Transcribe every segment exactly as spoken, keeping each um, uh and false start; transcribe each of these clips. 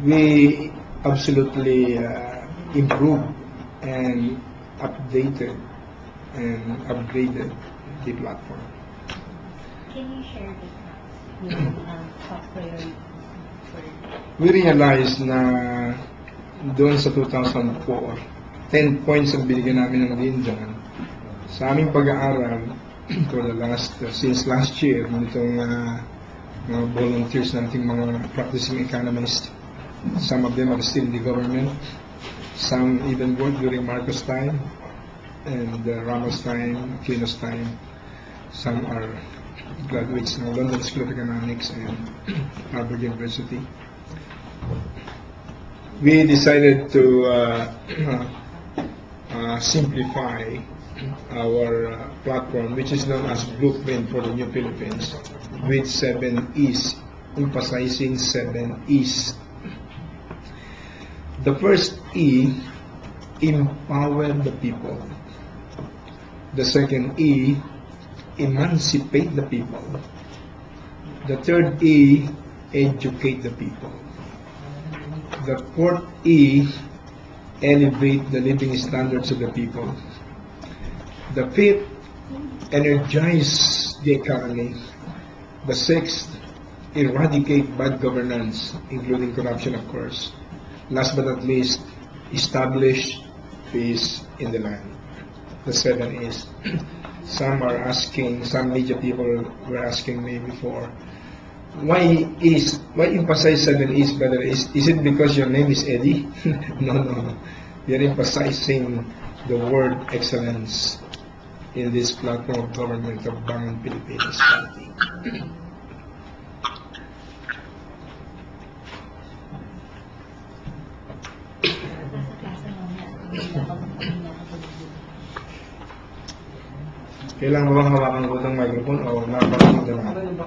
we absolutely uh, improved and updated and upgraded the platform. Can you share with us your um, top priorities for We realized na doon sa two thousand four, ten points ang binigyan namin ng din dyan. Sa aming pag-aaral, for the last, uh, since last year, nitong uh, mga volunteers nating mga practicing economists, some of them are still in the government, some even work during Marcos time, and uh, Ramos time, Aquino's time, some are graduates ng London School of Economics and Harvard University. We decided to uh, uh, simplify our uh, platform, which is known as Blueprint for the New Philippines, with seven E's, emphasizing seven E's. The first E, empower the people. The second E, emancipate the people. The third E, educate the people. The fourth E, elevate the living standards of the people. The fifth, energize the economy. The sixth, eradicate bad governance, including corruption, of course. Last but not least, establish peace in the land. The seven is. Some are asking, some media people were asking me before, why is, why emphasize seven is better? Is, is it because your name is Eddie? no, no, no. We are emphasizing the word excellence in this platform of government of Bangon Pilipinas Party. Kailangan mo bang hawakan ko ng microphone o napakita na?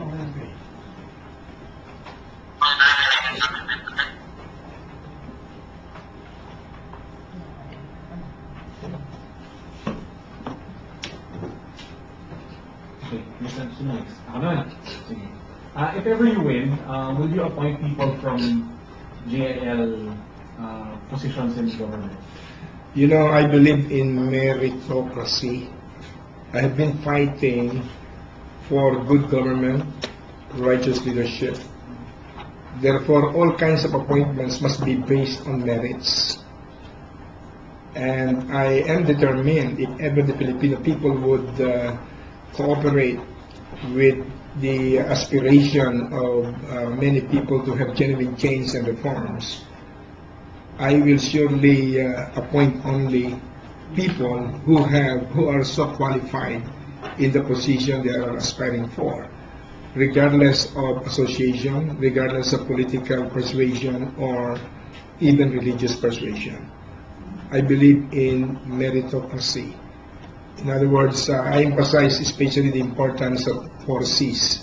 Okay, Mister Sunoy. Ako naman. Sige. Uh, if ever you win, uh, will you appoint people from J I L uh, positions in government? You know, I believe in meritocracy. I have been fighting for good government, righteous leadership. Therefore, all kinds of appointments must be based on merits. And I am determined, if ever the Filipino people would uh, cooperate with the aspiration of uh, many people to have genuine change and reforms, I will surely uh, appoint only people who have who are so qualified in the position they are aspiring for, regardless of association, regardless of political persuasion or even religious persuasion. I believe in meritocracy. In other words, uh, I emphasize especially the importance of four C's.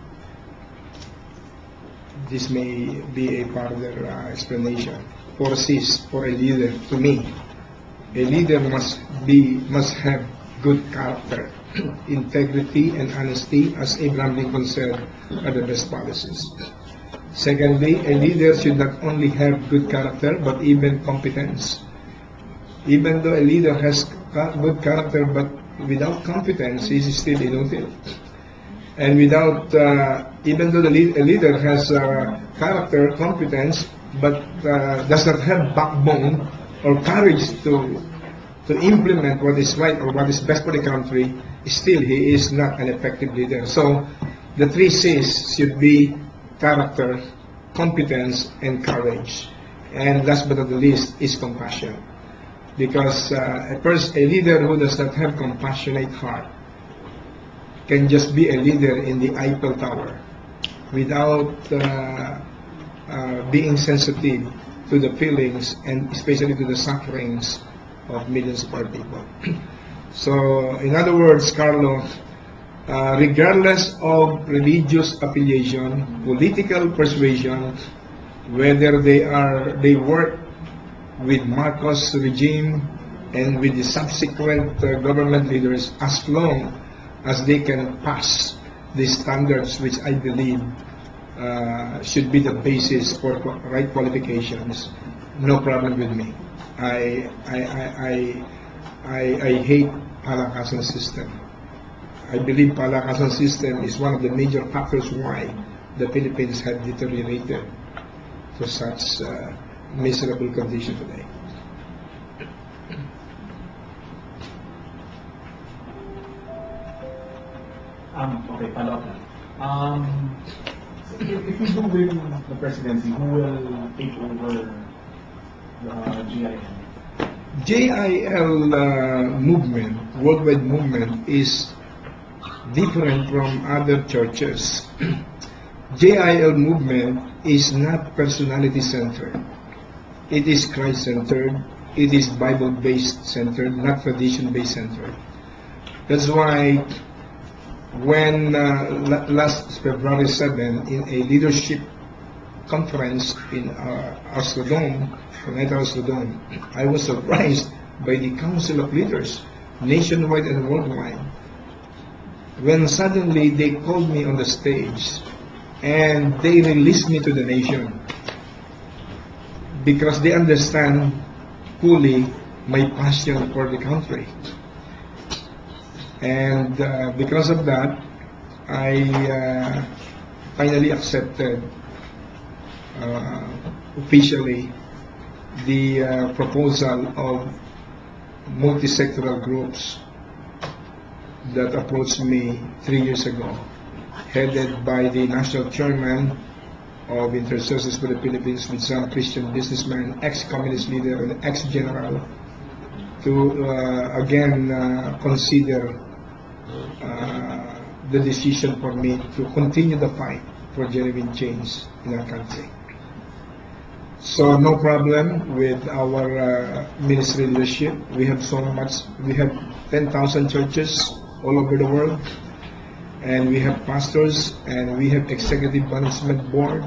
This may be a part of their uh, explanation. Four C's for a leader, to me. A leader must be must have good character, integrity, and honesty, as Abraham Lincoln said, are the best policies. Secondly, a leader should not only have good character, but even competence. Even though a leader has good character, but without competence, he is still inutile. And without, uh, even though the lead, a leader has uh, character, competence, but uh, does not have backbone or courage to to implement what is right or what is best for the country, still he is not an effective leader. So the three C's should be character, competence, and courage. And last but not the least is compassion. Because uh, a, person, a leader who does not have compassionate heart can just be a leader in the Eiffel Tower without uh, uh, being sensitive to the feelings and especially to the sufferings of millions of our people. So, in other words, Carlo, uh, regardless of religious affiliation, political persuasion, whether they are they work with Marcos regime and with the subsequent uh, government leaders, as long as they can pass the standards which I believe uh, should be the basis for qu- right qualifications, no problem with me. I I I I, I, I hate palakasan system. I believe palakasan system is one of the major factors why the Philippines had deteriorated to such uh, miserable condition today. Um, okay, follow up na. Um, if, if you do win the presidency, who will take over the G I L? J I L uh, movement, worldwide movement, is different from other churches. J I L movement is not personality-centered. It is Christ-centered. It is Bible-based centered, not tradition-based centered. That's why when uh, last February seventh, in a leadership conference in uh, Astrodome, United Astrodome, I was surprised by the Council of Leaders, nationwide and worldwide, when suddenly they called me on the stage and they released me to the nation because they understand fully my passion for the country. And uh, because of that, I uh, finally accepted uh, officially the uh, proposal of multi-sectoral groups that approached me three years ago, headed by the national chairman of Intercessors for the Philippines, with some Christian businessman, ex-communist leader, and ex-general, to uh, again uh, consider uh, the decision for me to continue the fight for genuine change in our country. So no problem with our uh, ministry leadership. We have so much. We have ten thousand churches all over the world, and we have pastors, and we have executive management board.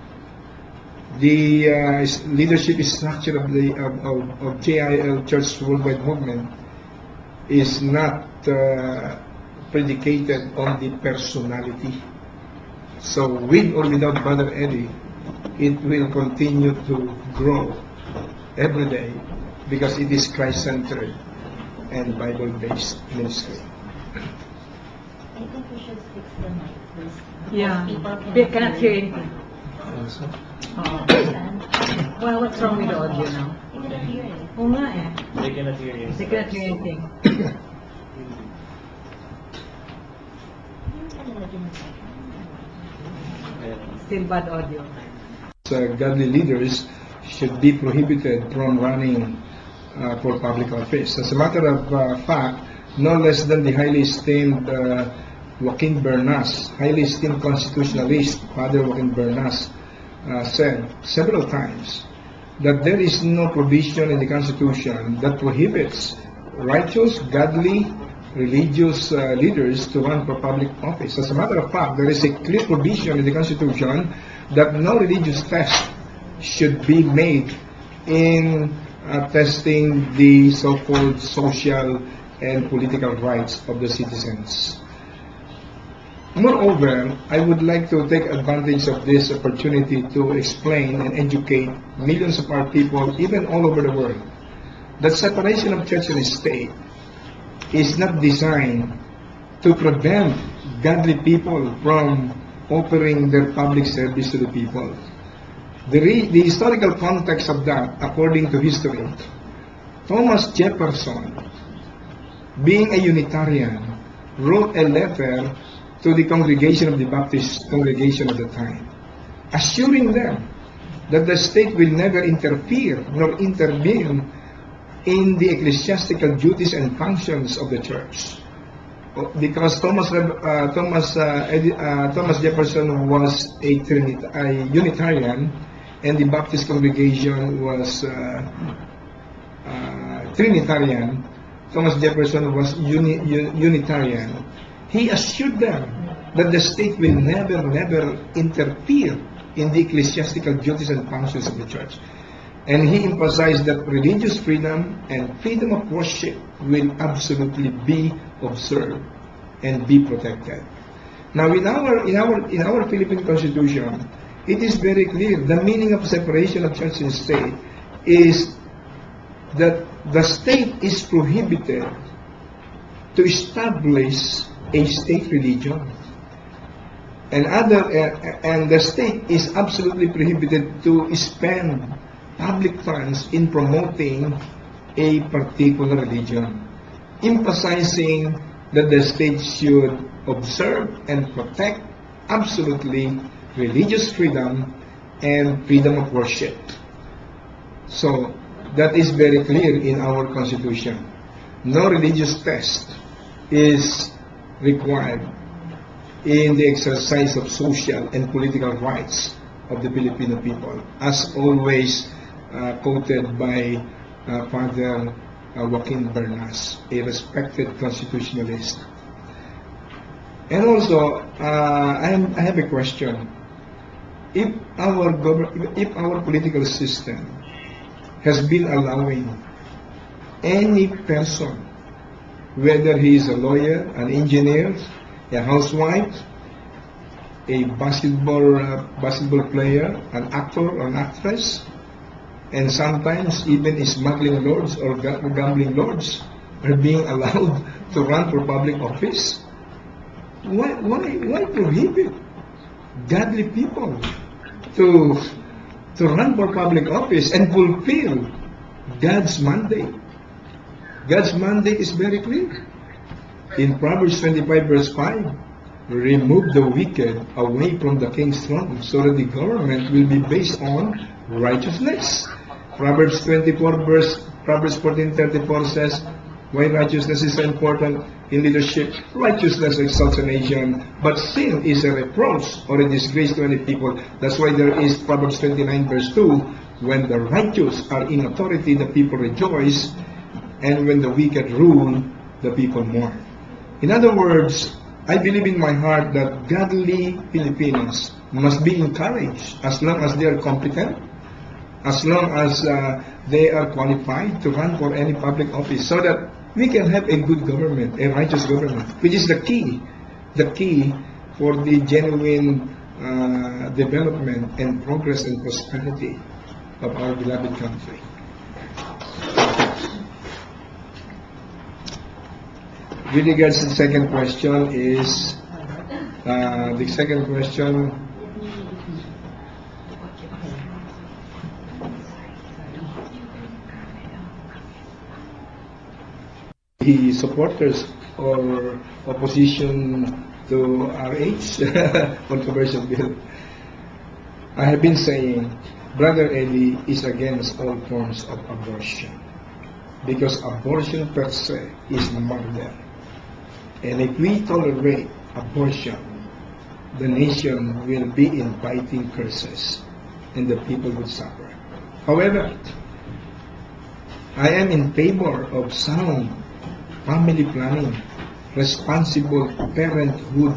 The uh, leadership structure of the of, of, of J I L Church Worldwide Movement is not uh, predicated on the personality. So with or without Brother Eddie, it will continue to grow every day because it is Christ-centered and Bible-based ministry. I think we should fix the mic, please. Yeah, People can they cannot hear anything. Oh. Understand? Well, what's wrong with the audio now? They cannot hear it. Oo nga eh. They cannot hear you. They cannot hear anything. Yung kanilagyan mo sa Still bad audio. Uh, godly leaders should be prohibited from running uh, for public office. As a matter of uh, fact, no less than the highly esteemed uh, Joaquin Bernas, highly esteemed constitutionalist, Father Joaquin Bernas, uh, said several times that there is no provision in the Constitution that prohibits righteous, godly, religious uh, leaders to run for public office. As a matter of fact, there is a clear provision in the Constitution that no religious test should be made in uh, testing the so-called social and political rights of the citizens. Moreover, I would like to take advantage of this opportunity to explain and educate millions of our people, even all over the world, that separation of church and state is not designed to prevent godly people from offering their public service to the people. The, re the historical context of that, according to history, Thomas Jefferson, being a Unitarian, wrote a letter to the congregation of the Baptist congregation at the time, assuring them that the state will never interfere nor intervene in the ecclesiastical duties and functions of the church. Because Thomas uh, Thomas uh, Edi, uh, Thomas Jefferson was a, Trinit a Unitarian, and the Baptist congregation was uh, uh, Trinitarian. Thomas Jefferson was uni, un, Unitarian. He assured them that the state will never, never interfere in the ecclesiastical duties and functions of the church. And he emphasized that religious freedom and freedom of worship will absolutely be observed and be protected. Now, in our in our in our Philippine Constitution, it is very clear. The meaning of separation of church and state is that the state is prohibited to establish a state religion, and other uh, and the state is absolutely prohibited to spend public funds in promoting a particular religion, emphasizing that the state should observe and protect absolutely religious freedom and freedom of worship. So that is very clear in our Constitution. No religious test is required in the exercise of social and political rights of the Filipino people, as always uh, quoted by uh, Father uh, Joaquin Bernas, a respected constitutionalist. And also, uh, I, am, I have a question. If our gov- if our political system has been allowing any person, whether he is a lawyer, an engineer, a housewife, a basketball uh, basketball player, an actor or an actress, and sometimes even smuggling lords or ga- gambling lords are being allowed to run for public office. Why, why, why prohibit godly people to, to run for public office and fulfill God's mandate? God's mandate is very clear. In Proverbs twenty-five verse five, remove the wicked away from the king's throne so that the government will be based on righteousness. Proverbs twenty-four verse, Proverbs fourteen thirty-four says, why righteousness is so important in leadership? Righteousness exalts a nation, but sin is a reproach or a disgrace to any people. That's why there is Proverbs twenty-nine verse two, when the righteous are in authority, the people rejoice, and when the wicked rule, the people mourn. In other words, I believe in my heart that godly Filipinos must be encouraged as long as they are competent, as long as uh, they are qualified to run for any public office, so that we can have a good government, a righteous government, which is the key, the key for the genuine uh, development and progress and prosperity of our beloved country. With regards to the second question is, uh, the second question, the supporters or opposition to R H controversial bill. I have been saying Brother Eli is against all forms of abortion, because abortion per se is murder. And if we tolerate abortion, the nation will be inviting curses and the people will suffer. However, I am in favor of sound family planning, responsible parenthood,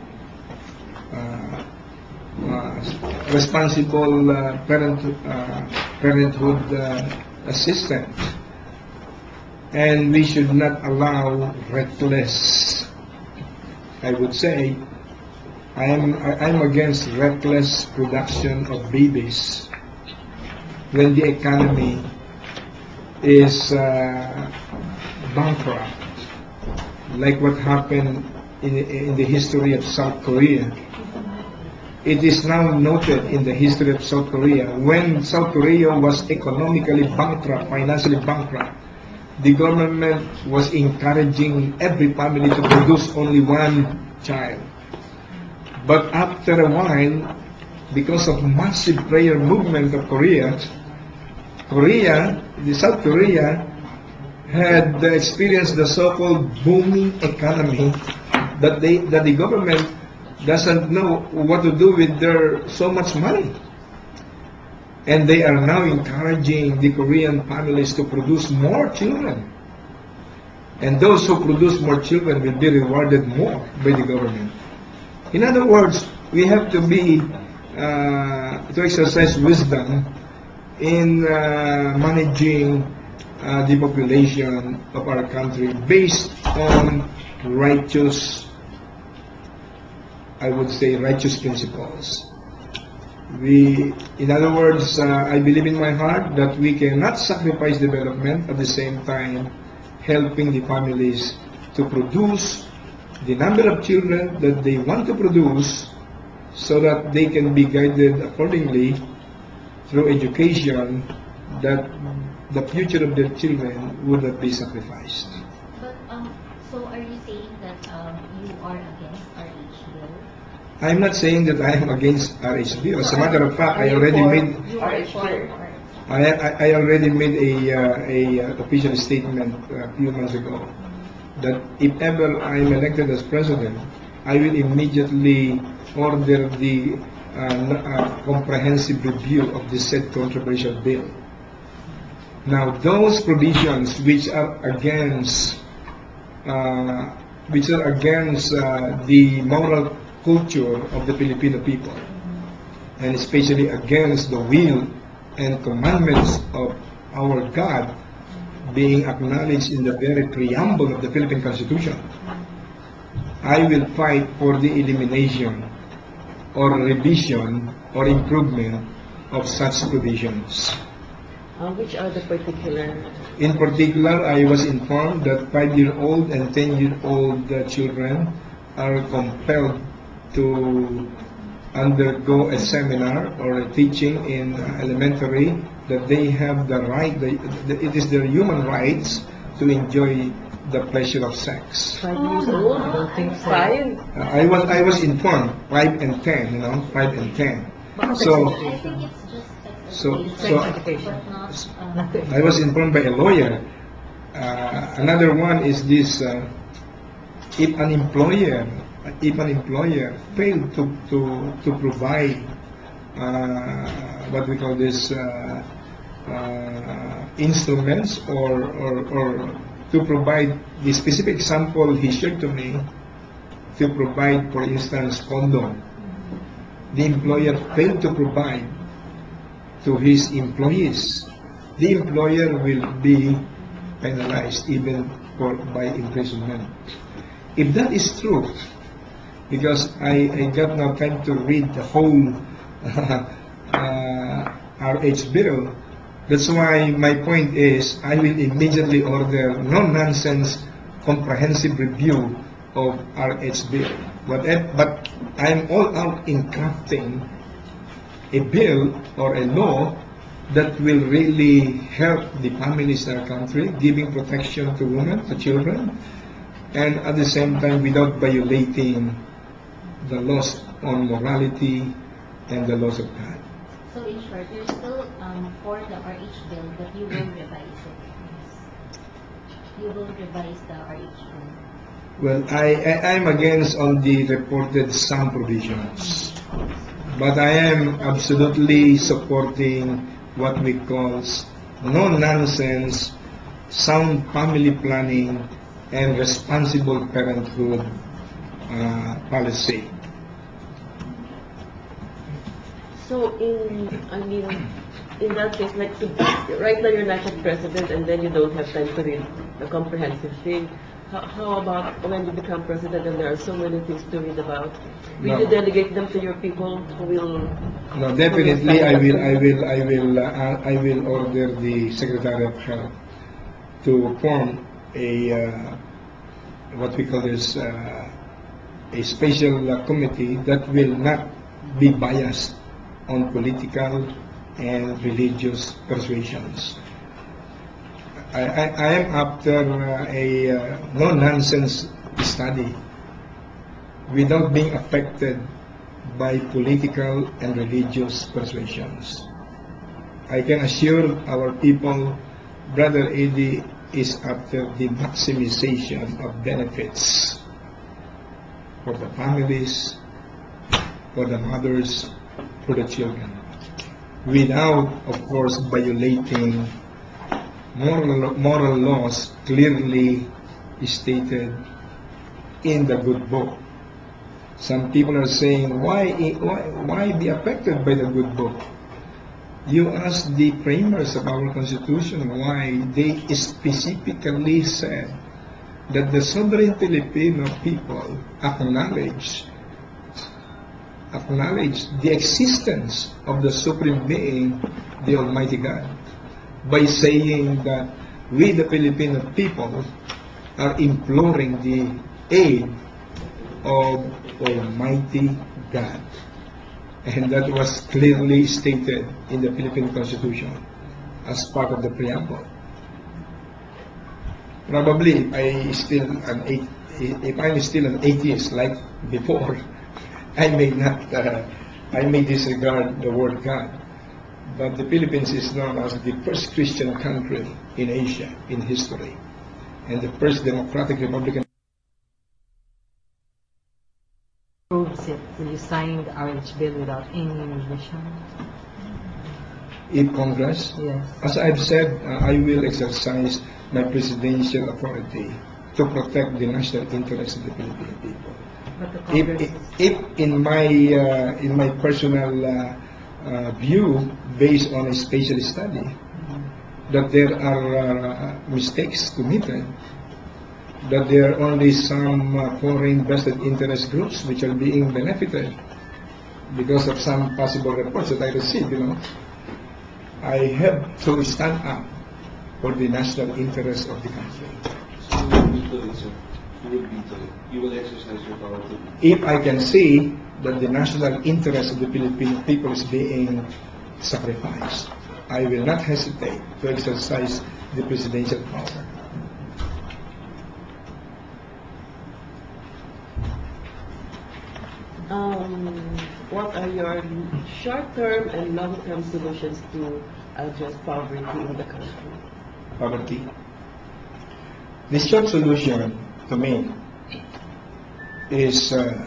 uh, uh, responsible uh, parent, uh, parenthood uh, assistance. And we should not allow reckless, I would say, I am, I am against reckless production of babies when the economy is uh, bankrupt, like what happened in, in the history of South Korea. It is now noted in the history of South Korea, when South Korea was economically bankrupt, financially bankrupt, the government was encouraging every family to produce only one child. But after a while, because of massive prayer movement of Korea, Korea, the South Korea, had experienced the so-called booming economy that they that the government doesn't know what to do with their so much money. And they are now encouraging the Korean families to produce more children. And those who produce more children will be rewarded more by the government. In other words, we have to be, uh, to exercise wisdom in uh, managing uh, the population of our country based on righteous I would say, righteous principles. We, in other words, uh, I believe in my heart that we cannot sacrifice development at the same time helping the families to produce the number of children that they want to produce so that they can be guided accordingly through education, that the future of their children would not be sacrificed. But um, so are you saying that um, you are against R H bill? I'm not saying that I am against R H bill. As a matter of fact, I Are you already for- made You are for or- I, I, I already made a, uh, a uh, official statement a few months ago that if ever I am elected as president, I will immediately order the uh, n- uh, comprehensive review of the said controversial bill. Now, those provisions which are against, uh, which are against uh, the moral culture of the Filipino people, and especially against the will and commandments of our God being acknowledged in the very preamble of the Philippine Constitution, I will fight for the elimination or revision or improvement of such provisions. Uh, which are the particular? In particular, I was informed that five-year-old and ten-year-old uh, children are compelled to undergo a seminar or a teaching in uh, elementary, that they have the right, the, the, it is their human rights to enjoy the pleasure of sex. Five years old? I don't think so. Five? Uh, I was I was informed five and ten, you know, five and ten. So I think it's just sex So- education, so- but not. Um, I was informed by a lawyer. Uh, another one is this: uh, if an employer, if an employer failed to to to provide uh, what we call this uh, uh, instruments or, or or to provide the specific example he shared to me, to provide, for instance, condom. The employer failed to provide to his employees, the employer will be penalized even for by imprisonment. If that is true, because I, I got no time to read the whole uh, R H bill, that's why my point is I will immediately order no-nonsense comprehensive review of R H bill. But, but I'm all out in crafting a bill or a law that will really help the families in our country, giving protection to women, to children, and at the same time without violating the laws on morality and the laws of God. So in short, you're still um, for the R H bill, but you will revise it. You will revise the R H bill. Well, I, I am against all the reported some provisions, but I am absolutely supporting what we call no-nonsense, sound family planning, and responsible parenthood uh, policy. So in, I mean, in that case, like to, right now you're not a president and then you don't have time to read the comprehensive thing. How, how about when you become president and there are so many things to read about? Will No. you delegate them to your people who will? No, definitely I will, I will, I will, uh, I will order the Secretary of Health to form a, uh, what we call this, uh, a special uh, committee that will not be biased on political and religious persuasions. I, I, I am after uh, a uh, no-nonsense study without being affected by political and religious persuasions. I can assure our people, Brother Eddie is after the maximization of benefits for the families, for the mothers, for the children, without, of course, violating moral, moral laws clearly stated in the good book. Some people are saying, why, why, why be affected by the good book? You ask the framers of our Constitution why they specifically said that the sovereign Filipino people acknowledge acknowledge the existence of the Supreme Being, the Almighty God, by saying that we, the Filipino people, are imploring the aid of Almighty God. And that was clearly stated in the Philippine Constitution as part of the preamble. Probably, if I still an if I'm still an atheist like before, I may not, uh, I may disregard the word God. But the Philippines is known as the first Christian country in Asia in history, and the first democratic republican. Proves it when you signed the R H bill without any revision. In Congress, Yes. as I've said, uh, I will exercise my presidential authority to protect the national interests of the Philippine people. But the If, Congress if, is... if in my uh, in my personal uh, uh, view, based on a spatial study, that there are uh, mistakes committed, that there are only some uh, foreign vested interest groups which are being benefited because of some possible reports that I received, you know, I have to stand up for the national interest of the country. So you will veto it, sir. You will veto it. You will exercise your power to veto. If I can see that the national interest of the Filipino people is being sacrificed, I will not hesitate to exercise the presidential power. Um, what are your short-term and long-term solutions to address poverty in the country? Poverty. The short solution to me is uh,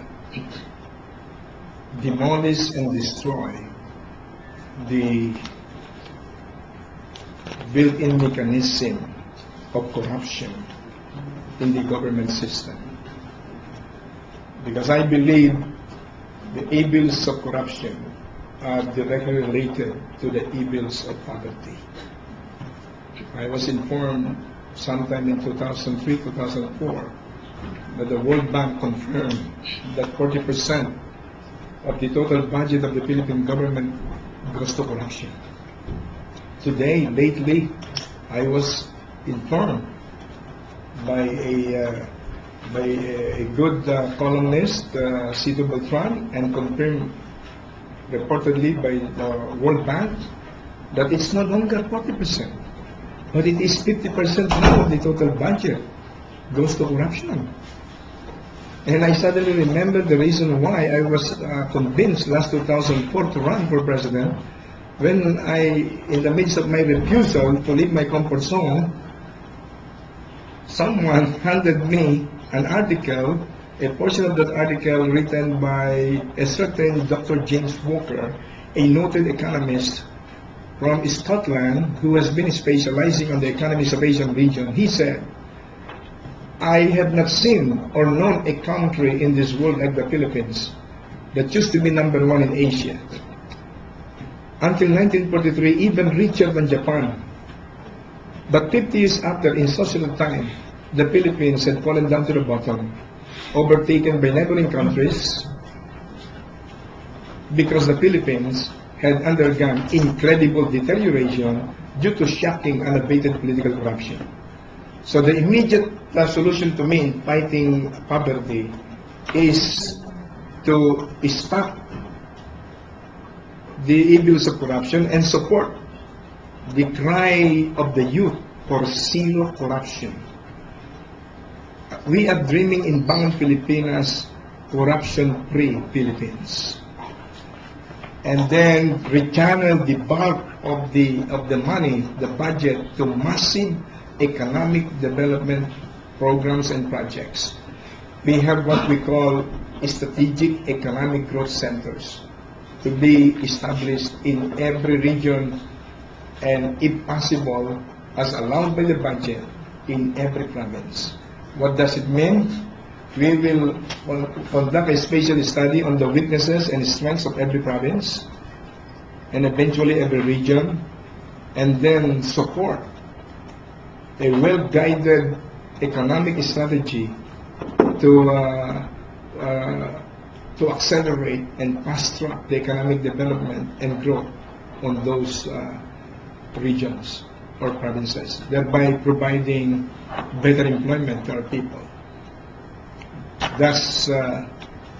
demolish and destroy the built-in mechanism of corruption in the government system. Because I believe the evils of corruption are directly related to the evils of poverty. I was informed sometime in two thousand three, two thousand four that the World Bank confirmed that forty percent of the total budget of the Philippine government goes to corruption. Today, lately, I was informed by a uh, by a, a good uh, columnist, uh, Cito Beltran, and confirmed reportedly by the World Bank that it's no longer forty percent, but it is fifty percent now of the total budget goes to corruption. And I suddenly remembered the reason why I was uh, convinced last two thousand four to run for president, when I, in the midst of my refusal to leave my comfort zone, someone handed me an article, a portion of that article written by a certain Doctor James Walker, a noted economist from Scotland who has been specializing on the economies of Asian region. He said, I have not seen or known a country in this world like the Philippines that used to be number one in Asia. Until nineteen forty-three, even richer than Japan. But fifty years after, in social time, the Philippines had fallen down to the bottom, overtaken by neighboring countries, because the Philippines had undergone incredible deterioration due to shocking unabated political corruption. So the immediate uh, solution to me in fighting poverty is to stop the evils of corruption and support the cry of the youth for zero corruption. We are dreaming in Bangon Pilipinas, corruption-free Philippines. And then rechannel the bulk of the of the money, the budget, to massive economic development programs and projects. We have what we call strategic economic growth centers to be established in every region, and if possible, as allowed by the budget, in every province. What does it mean? We will conduct a spatial study on the weaknesses and strengths of every province, and eventually every region, and then support a well-guided economic strategy to uh, uh, to accelerate and fast-track the economic development and growth on those uh, regions or provinces, thereby providing better employment to our people. Thus, uh,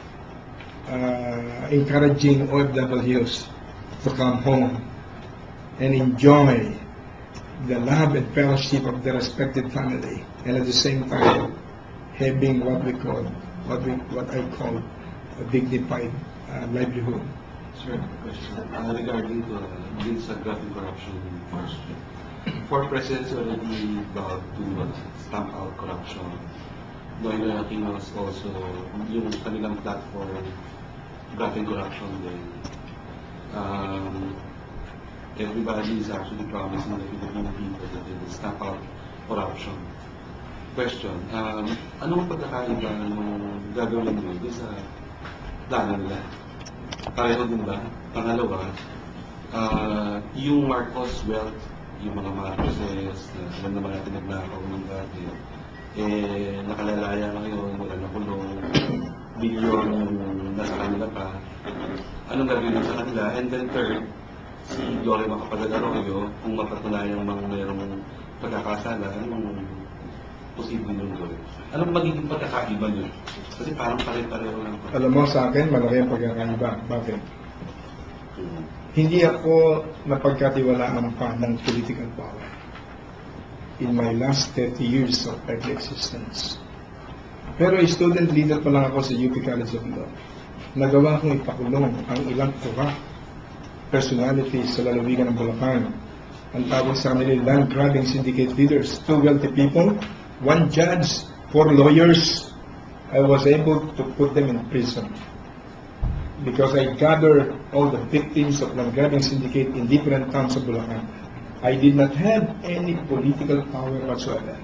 uh, encouraging O F Ws to come home and enjoy the love and fellowship of their respective family, and at the same time having what we call, what we, what I call, a dignified uh, livelihood. Sir, question uh, regarding the bills and graft corruption first. Four presidents already vowed to uh, stamp out corruption. Noynoy Aquino's also yung kanilang platform, graft corruption din. Um, everybody is actually promising the Filipino people that they will stamp out corruption. Question, um, anong pagkakaiba nung gagawin nyo doon sa plano nila? Pareho din ba? Pangalawa, uh, yung Marcos wealth, yung mga Marcoses, na alam naman natin nagnakaw ng dati, eh, nakalalaya ngayon, wala na kulong, bilyon yung nasa kanila pa. Anong gagawin sa kanila? And then third, si Gloria Macapagal Arroyo, kung mapatunayan mang mayroong pagkakasala, anong posible yung gawin? Anong magiging pagkakaiba nyo? Kasi parang pare-pareho lang. Alam mo, sa akin, malaki ang pagkakaiba. Bakit? Hindi ako napagkatiwalaan pa ng political power in my last thirty years of public existence. Pero student leader pa lang ako sa U P College of Law. Nagawa kong ipakulong ang ilang corrupt personalities sa lalawigan ng Bulacan. Ang tawag sa kanila land grabbing syndicate leaders, two wealthy people, one judge, four lawyers. I was able to put them in prison because I gathered all the victims of land grabbing syndicate in different towns of Bulacan. I did not have any political power whatsoever.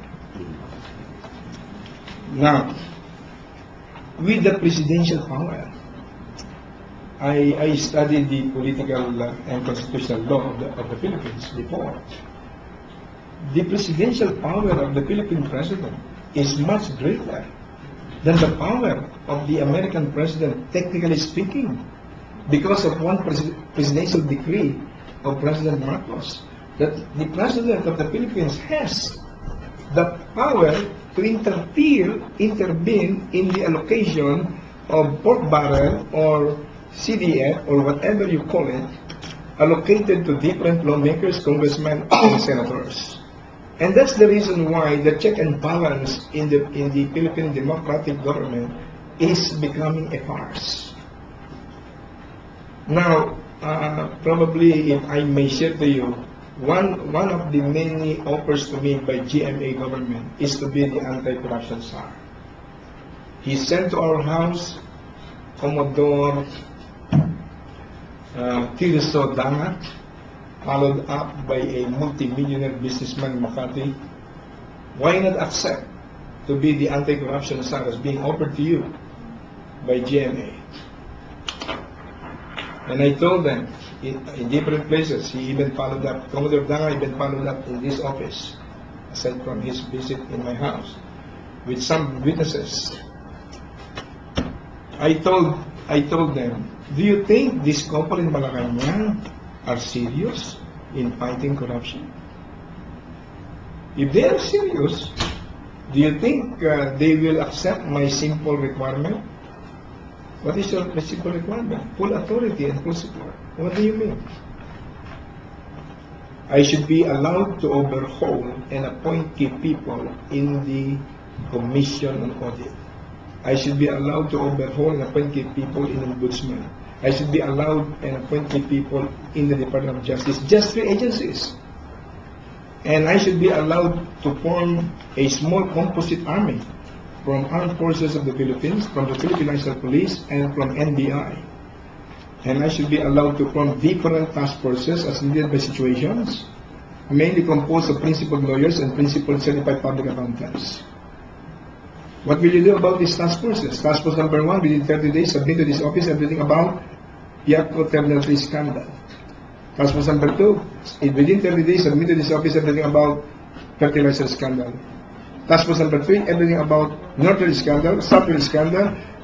Now, with the presidential power, I, I studied the political uh, and constitutional law of the, of the Philippines before. The presidential power of the Philippine president is much greater than the power of the American president, technically speaking, because of one pres presidential decree of President Marcos, that the president of the Philippines has the power to interfere, intervene in the allocation of pork barrel or C D F or whatever you call it, allocated to different lawmakers, congressmen, and senators. And that's the reason why the check and balance in the in the Philippine democratic government is becoming a farce. Now, uh, probably if I may share to you, one one of the many offers to me by G M A government is to be the anti-corruption czar. He sent to our house Commodore uh, Tirso Dangat, followed up by a multi-millionaire businessman Makati. Why not accept to be the anti-corruption czar as being offered to you by G M A? And I told them in, in different places, he even followed up, Commodore Danga even followed up in this office, aside from his visit in my house, with some witnesses. I told, I told them, do you think these couple in Malacanang are serious in fighting corruption? If they are serious, do you think uh, they will accept my simple requirement? What is your simple requirement? Full authority and full support. What do you mean? I should be allowed to overhaul and appoint key people in the Commission on Audit. I should be allowed to overhaul and appoint key people in Ombudsman. I should be allowed and appoint key people in the Department of Justice. Just three agencies. And I should be allowed to form a small composite army from Armed Forces of the Philippines, from the Philippine National Police, and from N B I. And I should be allowed to form different task forces as needed by situations, mainly composed of principal lawyers and principal certified public accountants. What will you do about these task forces? Task force number one, within thirty days, submit to this office everything about Yaco Terminal three scandal. Task force number two, within thirty days, submit to this office everything about fertilizer scandal. Task force number three, everything about Northern scandal, Southern scandal,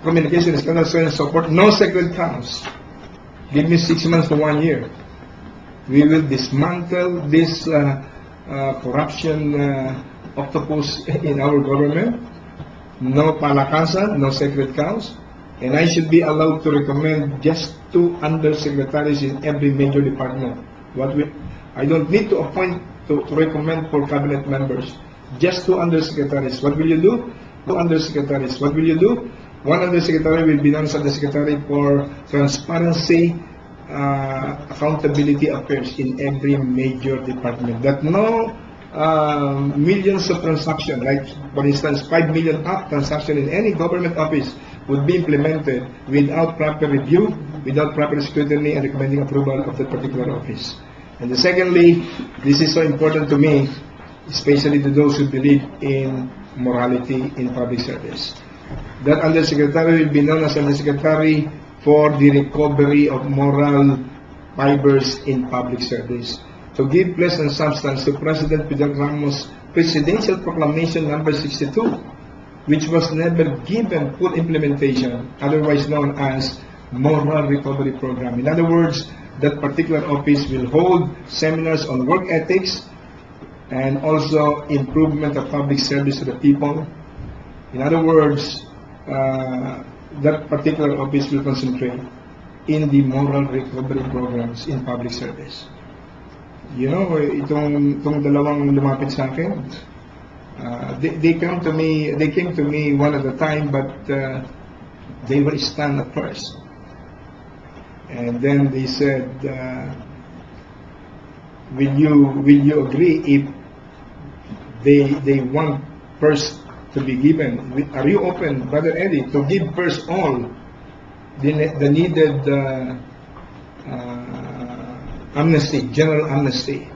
communication is not so and so forth. No sacred cows. Give me six months to one year. We will dismantle this uh, uh, corruption uh, octopus in our government. No palakasan, no sacred cows. And I should be allowed to recommend just two undersecretaries in every major department. What we, I don't need to appoint to, to recommend for cabinet members. Just two undersecretaries. What will you do? Two undersecretaries. What will you do? One undersecretary will be known as undersecretary for transparency, uh, accountability affairs in every major department. That no uh, millions of transactions, like for instance, five million up transaction in any government office would be implemented without proper review, without proper scrutiny and recommending approval of that particular office. And secondly, this is so important to me, especially to those who believe in morality in public service. That undersecretary will be known as undersecretary for the recovery of moral fibers in public service. To give place and substance to President Fidel Ramos' presidential proclamation number sixty-two, which was never given full implementation, otherwise known as Moral Recovery Program. In other words, that particular office will hold seminars on work ethics and also improvement of public service to the people. In other words, uh, that particular office will concentrate in the moral recovery programs in public service. You know, itong, itong dalawang lumapit sa akin, uh, they, they come to me, they came to me one at a time, but uh, they were stunned at first. And then they said, uh, will you will you agree if they they want first to be given? Are you open, Brother Eddie, to give first all the, the needed uh, uh, amnesty, general amnesty?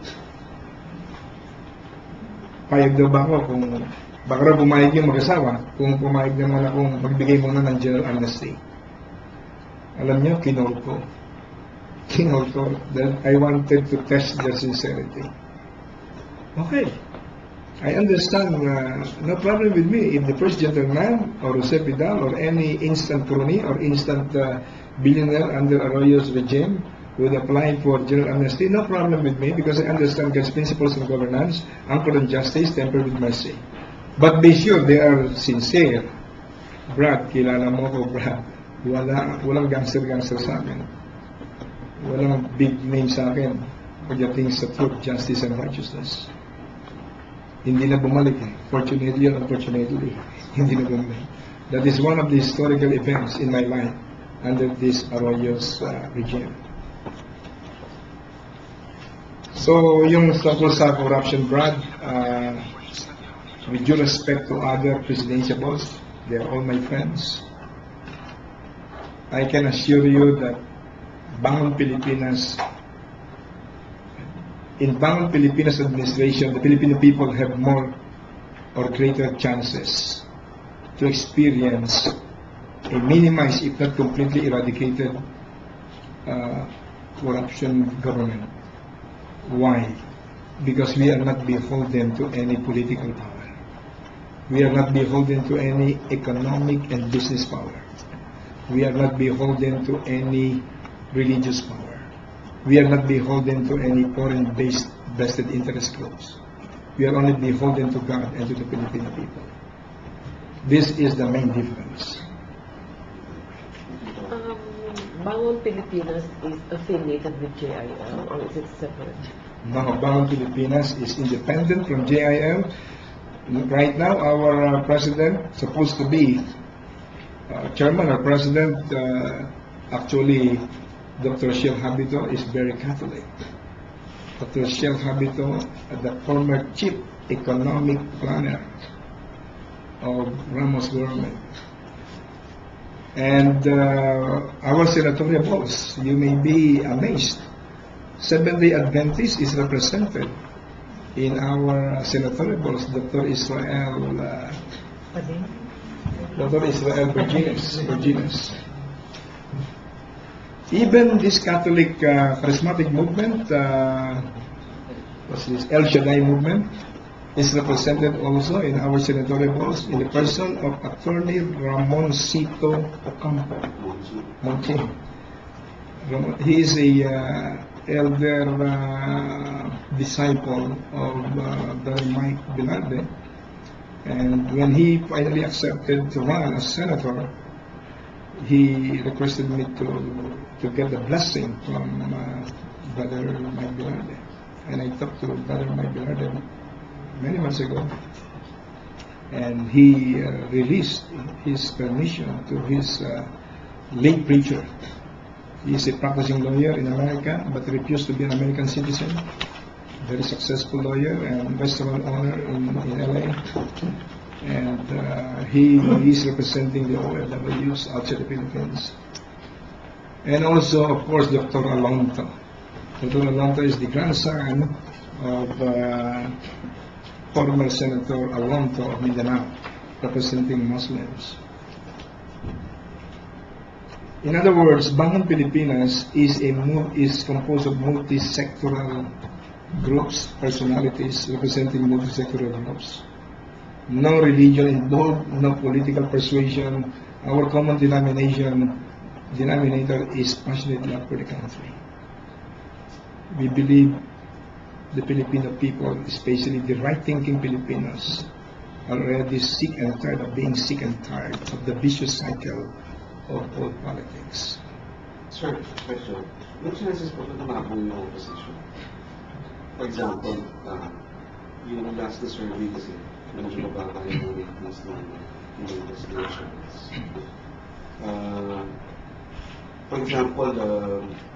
Payag daw ba ako kung baka raw pumayag yung mag-asawa kung pumayag naman akong magbigay muna ng general amnesty? Alam niyo, kinol ko. Kinol ko that I wanted to test their sincerity. Okay. I understand, uh, no problem with me. If the first gentleman, or Jose Vidal, or any instant crony, or instant uh, billionaire under Arroyo's regime would apply for general amnesty, no problem with me, because I understand God's principles of governance, anchored in justice, tempered with mercy. But be sure they are sincere. Brad, kilala mo ko, Brad. Wala, walang gangster-gangster sa akin. Walang big name sa akin pagdating sa truth, justice, and righteousness. Hindi na bumalik eh. Fortunately or unfortunately, hindi na bumalik. That is one of the historical events in my life under this Arroyo's uh, regime. So, yung tungkol sa corruption, Brad, uh, with due respect to other presidentiables, they are all my friends. I can assure you that Bangon Pilipinas, in Bangon Pilipinas administration, the Filipino people have more or greater chances to experience a minimized, if not completely eradicated, uh, corruption government. Why? Because we are not beholden to any political power. We are not beholden to any economic and business power. We are not beholden to any religious power. We are not beholden to any foreign-based vested interest groups. We are only beholden to God and to the Filipino people. This is the main difference. Um, Bangon Pilipinas is affiliated with J I L, or is it separate? No, Bangon Pilipinas is independent from J I L. Right now, our uh, president, supposed to be uh, chairman or president, uh, actually, Doctor Shell Habito is very Catholic. Doctor Shell Habito, the former chief economic planner of Ramos government. And uh, our senatorial boss, you may be amazed, Seventh-day Adventist is represented in our senatorial boss, Doctor Israel, uh, Doctor Israel Virginus. Virginus. Even this Catholic uh, charismatic movement, uh, what's this, El Shaddai movement, is represented also in our senatorial halls in the person of Attorney Ramoncito Ocampo. Monchi. Ramon- He is a uh, elder uh, disciple of uh, Brother Mike Velarde, and when he finally accepted to run as senator, he requested me to to get the blessing from uh, Brother Mike Velarde, and I talked to Brother Mike Velarde many months ago, and he uh, released his permission to his uh, late preacher. He is a practicing lawyer in America, but refused to be an American citizen. Very successful lawyer and restaurant owner in, in L A. And uh, he is representing the O F Ws outside the Philippines. And also, of course, Doctor Alonto. Doctor Alonto is the grandson of uh, former Senator Alonto of Mindanao, representing Muslims. In other words, Bangon Pilipinas is a mu- is composed of multi-sectoral groups, personalities representing multi-sectoral groups. No religion involved, no political persuasion. Our common denomination denominator is passionate love for the country. We believe the Filipino people, especially the right-thinking Filipinos, are already sick and tired of being sick and tired of the vicious cycle of old politics. Sir, question. Anong chances po na tumabo yung opposition? For example, uh, yung last na survey kasi, medyo mababa yung ratings ng yung legislations. Uh, for example, uh,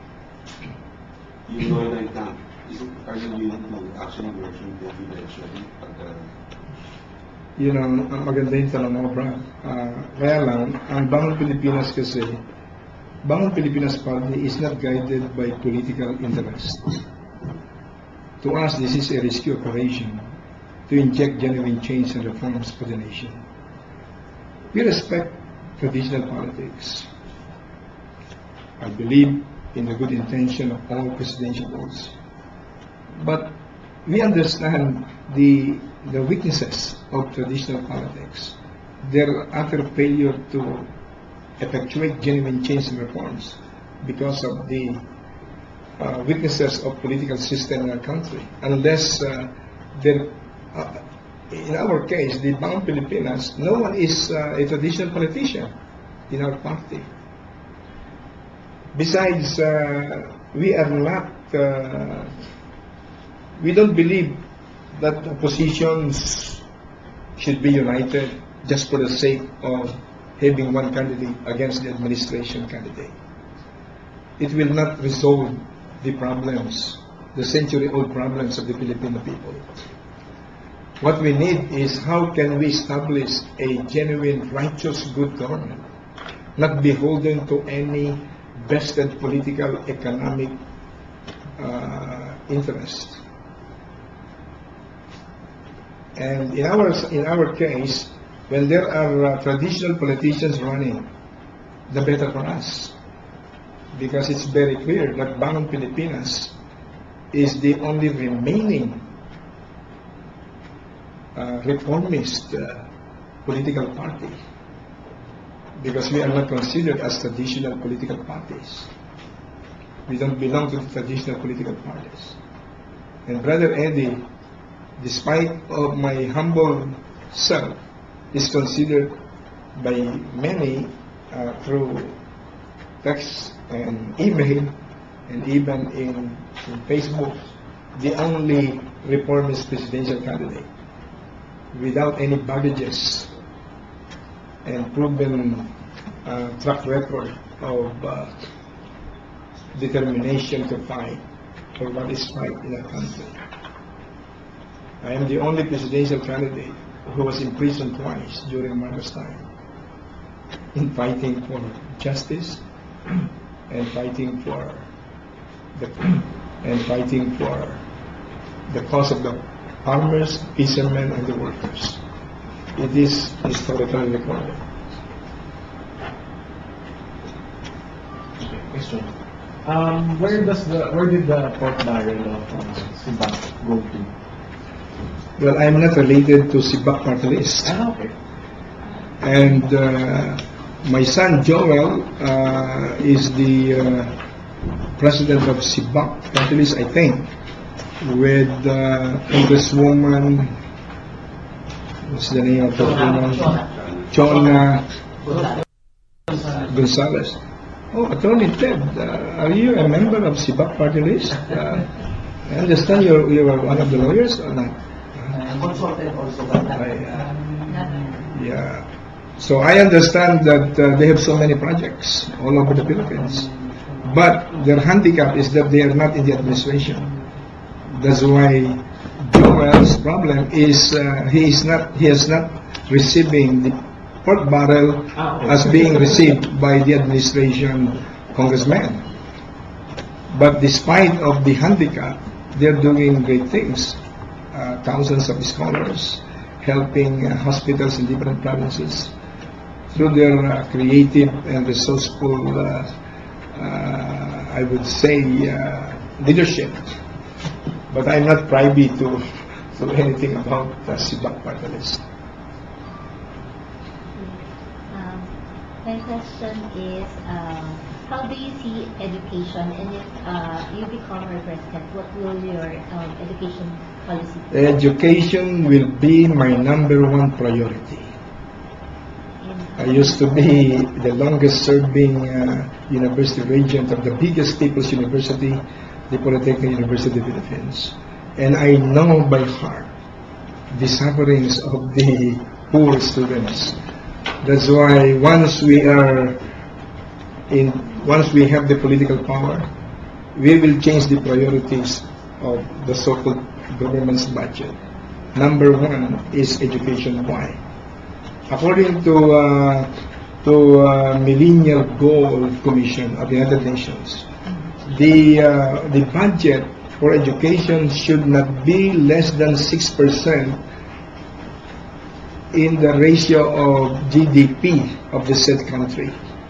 yung Noynoy camp, is it, are you willing to actually work with them eventually? Pag, uh, Yun ang, ang maganda yung tanong mo, Brad. Uh, kaya lang, ang Bangon Pilipinas kasi, Bangon Pilipinas Party is not guided by political interest. To us, this is a rescue operation to inject genuine change and reforms for the nation. We respect traditional politics. I believe in the good intention of all presidential votes. But we understand the the weaknesses of traditional politics, their utter failure to effectuate genuine change and reforms because of the uh, weaknesses of political system in our country. Unless uh, there, uh, in our case, the Bangon Pilipinas, no one is uh, a traditional politician in our party. Besides, uh, we are not, uh, we don't believe that oppositions should be united just for the sake of having one candidate against the administration candidate. It will not resolve the problems, the century-old problems of the Filipino people. What we need is how can we establish a genuine, righteous, good government, not beholden to any vested political, economic uh, interest. And in our in our case, when there are uh, traditional politicians running, the better for us, because it's very clear that Bangon Pilipinas is the only remaining uh, reformist uh, political party, because we are not considered as traditional political parties. We don't belong to the traditional political parties. And Brother Eddie, despite of my humble self, is considered by many uh, through text and email and even in, in Facebook, the only reformist presidential candidate without any baggages and proven uh, track record of uh, determination to fight for what is right in our country. I am the only presidential candidate who was imprisoned twice during Marcos' time in fighting for justice and fighting for the and fighting for the cause of the farmers, fishermen, and the workers. It is historically recorded. Question. Um, where does the where did the pork barrel of uh, Sibat go to? Well, I'm not related to Sibak party list. Ah, okay. And uh, my son Joel uh, is the uh, president of Sibak party list, I think, with uh, Congresswoman, what's the name of the woman? Chona Gonzalez. Oh, Attorney Ted, uh, are you a member of Sibak party list? Uh, I understand you're, you are one of the lawyers or not? Consulted also by that. I, uh, yeah. So I understand that uh, they have so many projects all over the Philippines, but their handicap is that they are not in the administration. That's why Joel's problem is uh, he is not he is not receiving the pork barrel Ah, okay. as being received by the administration congressman. But despite of the handicap, they're doing great things. Uh, thousands of scholars helping uh, hospitals in different provinces through their uh, creative and resourceful, uh, uh, I would say, uh, leadership. But I'm not privy to, to anything about the Sibak party list. Um, my question is, um, how do you see education, and if uh, you become our president, what will your um, education policy be? Education will be my number one priority. I used to be the longest serving uh, university regent of the biggest people's university, the Polytechnic University of the Philippines. And I know by heart the sufferings of the poor students. That's why once we are in, once we have the political power, we will change the priorities of the so-called government's budget. Number one is education. Why? According to uh, to uh, Millennial Goal Commission of the United Nations, the uh, the budget for education should not be less than six percent in the ratio of G D P of the said country.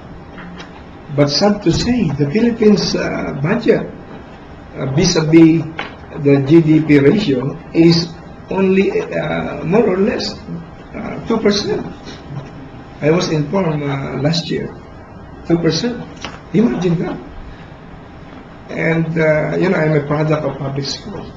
But sad to say, the Philippines uh, budget uh, vis-a-vis the G D P ratio is only uh, more or less uh, two percent. I was informed uh, last year, two percent. Imagine that. And uh, you know, I'm a product of public school.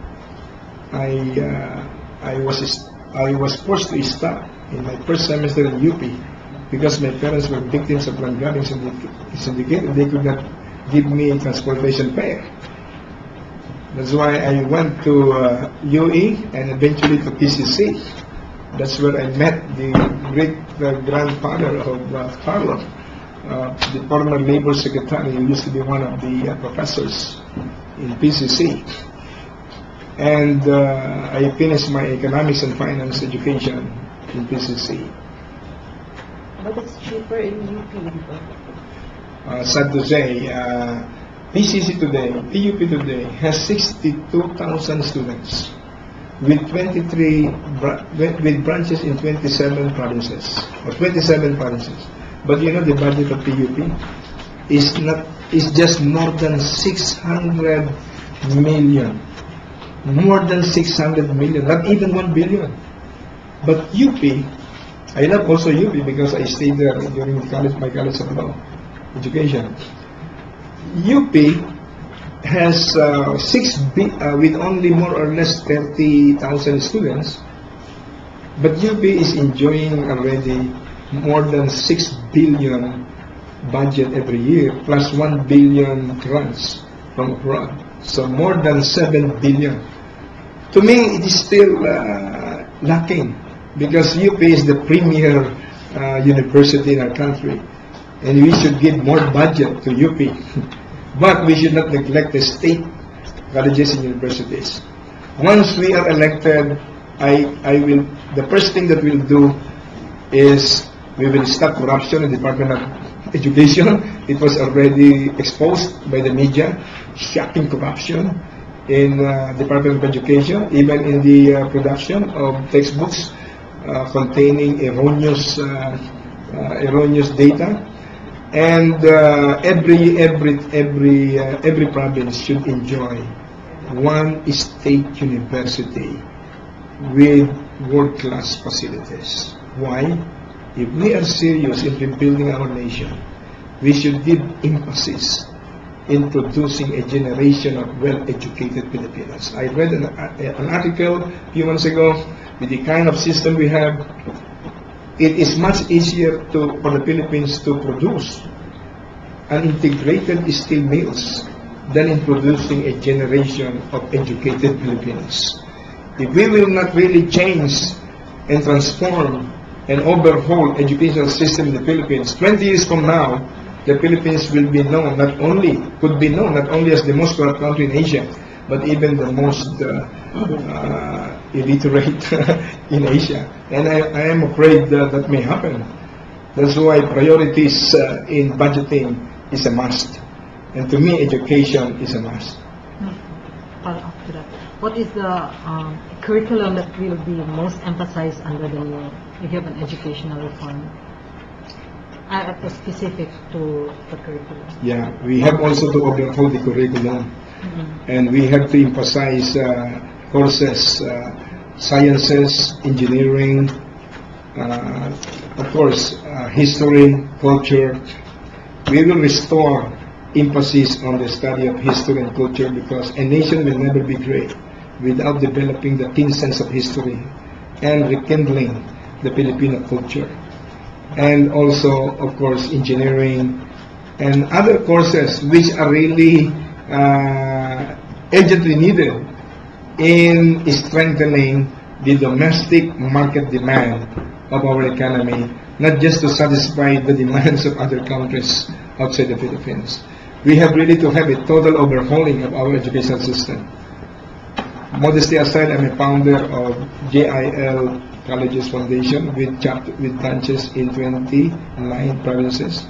I uh, I was I was forced to stop in my first semester in U P because my parents were victims of land grabbing syndicate. They could not give me transportation fare. That's why I went to uh, U E and eventually to P C C. That's where I met the great uh, grandfather of uh, Carlo, uh, the former labor secretary who used to be one of the uh, professors in P C C. And uh, I finished my economics and finance education in P C C. But it's cheaper in U P. Uh, sad to say, uh, P C C today, P U P today has sixty-two thousand students with twenty-three bra with branches in twenty-seven provinces or twenty-seven provinces. But you know the budget of P U P is not is just more than six hundred million, more than six hundred million, not even one billion. But U P, I love also U P because I stayed there during the college, my college of law education. U P has uh, six bi uh, with only more or less thirty thousand students, but U P is enjoying already more than six billion budget every year, plus one billion grants from abroad. So more than seven billion. To me, it is still uh, lacking because U P is the premier uh, university in our country, and we should give more budget to U P. But we should not neglect the state colleges and universities. Once we are elected, I, I will, the first thing that we'll do is we will stop corruption in the Department of Education. It was already exposed by the media, shocking corruption in uh, Department of Education, even in the uh, production of textbooks uh, containing erroneous, uh, uh, erroneous data. And uh, every every every uh, every province should enjoy one state university with world-class facilities. Why? If we are serious in rebuilding our nation, we should give emphasis in producing a generation of well-educated Filipinos. I read an, an article a few months ago. With the kind of system we have, it is much easier to, for the Philippines to produce an integrated steel mills than in producing a generation of educated Filipinos. If we will not really change and transform and overhaul educational system in the Philippines, twenty years from now, the Philippines will be known not only, could be known not only as the most corrupt country in Asia, but even the most uh, uh, illiterate in Asia. And I, I am afraid that that may happen. That's why priorities uh, in budgeting is a must. And to me, education is a must. Follow up to that. What is the um, curriculum that will be most emphasized under the new, if you have an educational reform? Uh, specific to the curriculum. Yeah, we have also to overhaul the curriculum. Mm-hmm. And we have to emphasize uh, courses, uh, sciences, engineering, uh, of course, uh, history, culture. We will restore emphasis on the study of history and culture, because a nation will never be great without developing the keen sense of history and rekindling the Filipino culture. And also, of course, engineering and other courses which are really uh, urgently needed in strengthening the domestic market demand of our economy, not just to satisfy the demands of other countries outside the Philippines. We have really to have a total overhauling of our educational system. Modesty aside, I'm a founder of J I L Colleges Foundation with chapter, with branches in twenty-nine provinces.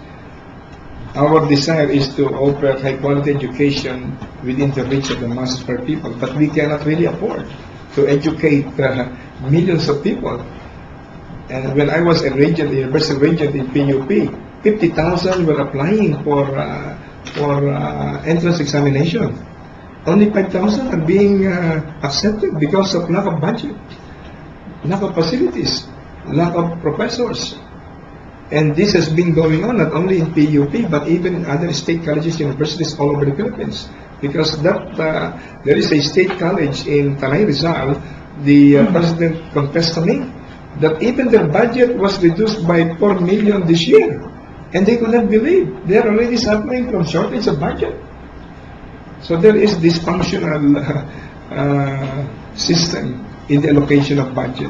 Our desire is to offer high-quality education within the reach of the masses per people, but we cannot really afford to educate uh, millions of people. And when I was a regent, a university regent in P U P, fifty thousand were applying for uh, for uh, entrance examination. Only five thousand are being uh, accepted because of lack of budget, lack of facilities, lack of professors. And this has been going on not only in P U P but even in other state colleges, universities all over the Philippines. Because that uh, there is a state college in Tanay Rizal, the uh, president confessed to me that even their budget was reduced by four million this year, and they could not believe they are already suffering from shortage of budget. So there is dysfunctional uh, uh, system in the allocation of budget.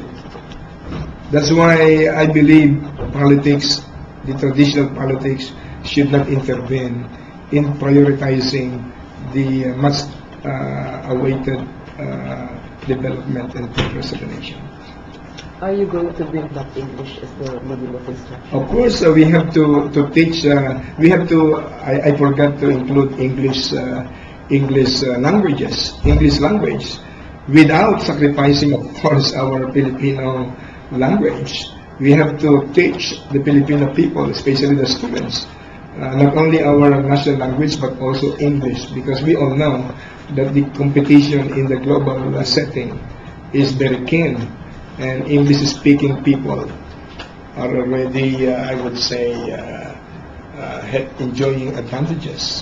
That's why I believe politics, the traditional politics, should not intervene in prioritizing the uh, much uh, awaited uh, development and progress of the nation. Are you going to bring back English as the medium of instruction? Of course, uh, we have to, to teach, uh, we have to, I, I forgot to include English, uh, English uh, languages, English language, without sacrificing, of course, our Filipino language. We have to teach the Filipino people, especially the students, uh, not only our national language but also English, because we all know that the competition in the global uh, setting is very keen, and English-speaking people are already, uh, I would say, uh, uh, enjoying advantages.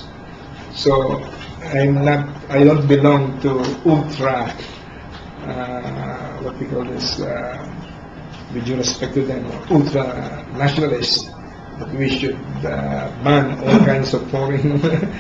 So I'm not, I don't belong to ultra, uh, what we call this, uh, with due respect to them, ultra nationalists, that we should uh, ban all kinds of foreign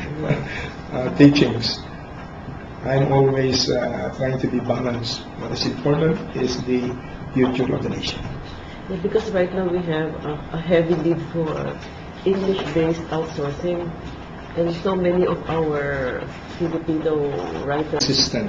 uh, teachings. I'm always uh, trying to be balanced. What is important is the future of the nation. Yeah, because right now we have a, a heavy need for English-based outsourcing, and so many of our Filipino writers. System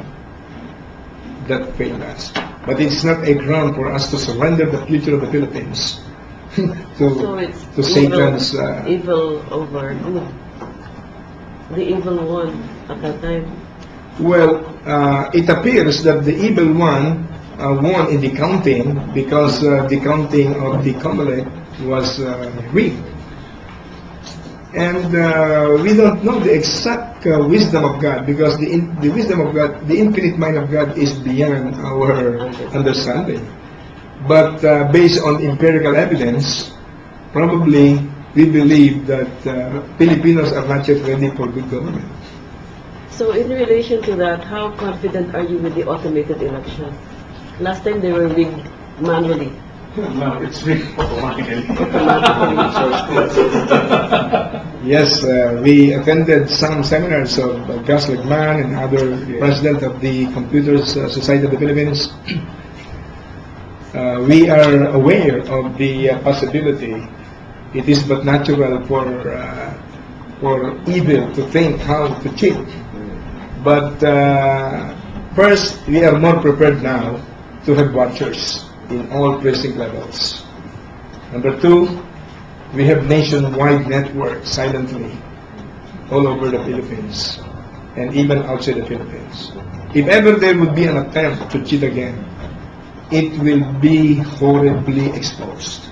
that failed us. But it's not a ground for us to surrender the future of the Philippines to, So it's to Satan's... evil, Uh, evil over good. The evil one at that time. well, uh, it appears that the evil one uh, won in the counting because uh, the counting of the Comelec was uh, rigged. And uh, we don't know the exact uh, wisdom of God, because the, in, the wisdom of God, the infinite mind of God is beyond our understanding. But uh, based on empirical evidence, probably we believe that uh, Filipinos are not yet ready for good government. So in relation to that, how confident are you with the automated election? Last time they were rigged manually. No, it's really automatically. Yes, uh, we attended some seminars of uh, Gus Legman and other president of the Computers uh, Society of the Philippines. Uh, we are aware of the uh, possibility. It is but natural for uh, for evil to think how to cheat. But uh, first, we are more prepared now to have watchers in all precinct levels. Number two, we have nationwide networks silently all over the Philippines and even outside the Philippines. If ever there would be an attempt to cheat again, it will be horribly exposed.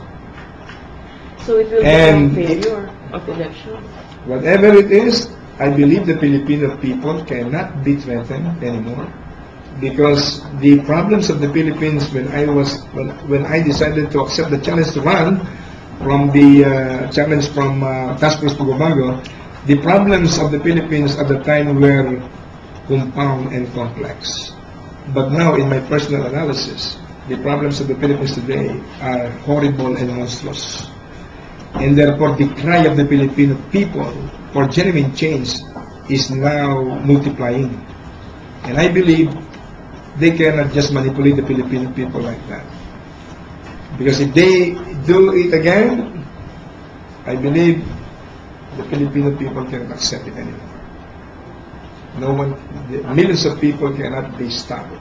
So it will And be a it- failure of election. Whatever it is, I believe the Filipino people cannot be threatened anymore, because the problems of the Philippines, when I was when, when I decided to accept the challenge to run from the uh, challenge from uh, Task Force Pugobago, the problems of the Philippines at the time were compound and complex. But now, in my personal analysis, the problems of the Philippines today are horrible and monstrous. And therefore, the cry of the Filipino people for genuine change is now multiplying. And I believe they cannot just manipulate the Filipino people like that. Because if they do it again, I believe the Filipino people cannot accept it anymore. No one, the millions of people cannot be stopped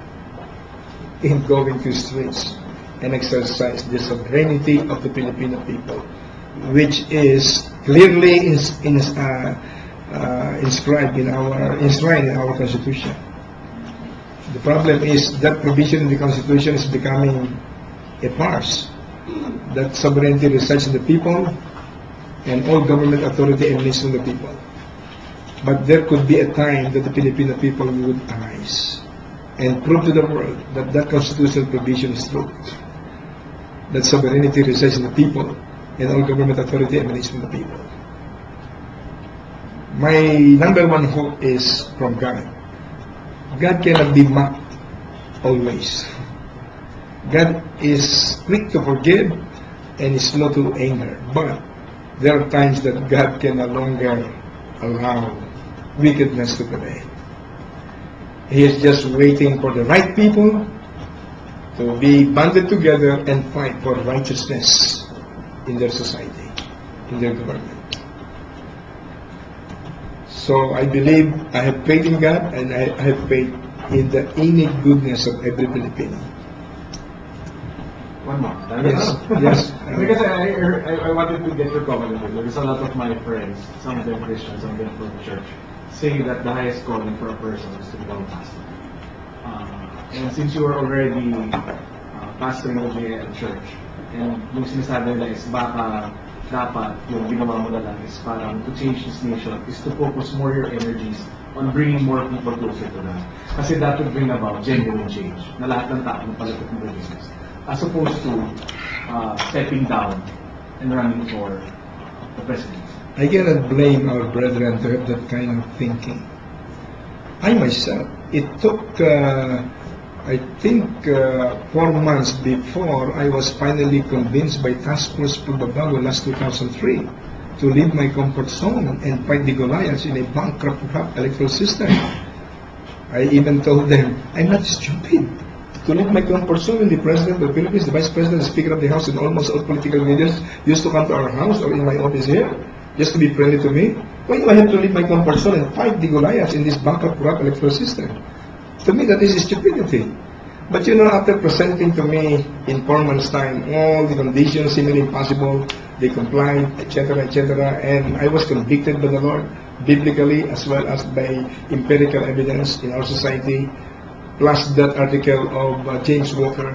in going to streets and exercise the sovereignty of the Filipino people, which is clearly in, in, uh, uh, inscribed in our enshrined in our Constitution. The problem is that provision in the Constitution is becoming a farce. That sovereignty resides in the people, and all government authority emanates from the people. But there could be a time that the Filipino people would arise and prove to the world that that constitutional provision is true. That sovereignty resides in the people, and all government authority emanates from the people. My number one hope is from God. God cannot be mocked always. God is quick to forgive and is slow to anger. But there are times that God can no longer allow wickedness to prevail. He is just waiting for the right people to be banded together and fight for righteousness in their society, in their government. So I believe, I have faith in God, and I, I have faith in the innate goodness of every Filipino. One more. Yes, yes. Because I, I, I wanted to get your comment on it. Because a lot of my friends, some of them Christians, some of them from the church, say that the highest calling for a person is to become a pastor. Uh, and since you are already uh, pastor in the J L church, and yung sinasabi nila is baka dapat yung ginawa mo na lang is parang to change this nation is to focus more your energies on bringing more people closer to them. Kasi that would bring about genuine change na lahat ng tao ng palapit ng business. As opposed to uh, stepping down and running for the presidency. I cannot blame our brethren to have that kind of thinking. I myself, it took, uh, I think, uh, four months before I was finally convinced by Task Force Pugobago last two thousand three to leave my comfort zone and fight the Goliaths in a bankrupt electoral system. I even told them, I'm not stupid to leave my comfort zone when the President of the Philippines, the Vice President, the Speaker of the House, and almost all political leaders used to come to our house or in my office here just to be friendly to me. Why do I have to leave my comfort zone and fight the Goliaths in this bankrupt electoral system? To me, that is stupidity. But you know, after presenting to me in four months' time all the conditions seemingly impossible, they complied, et cetera, et cetera, and I was convicted by the Lord, biblically as well as by empirical evidence in our society, plus that article of uh, James Walker,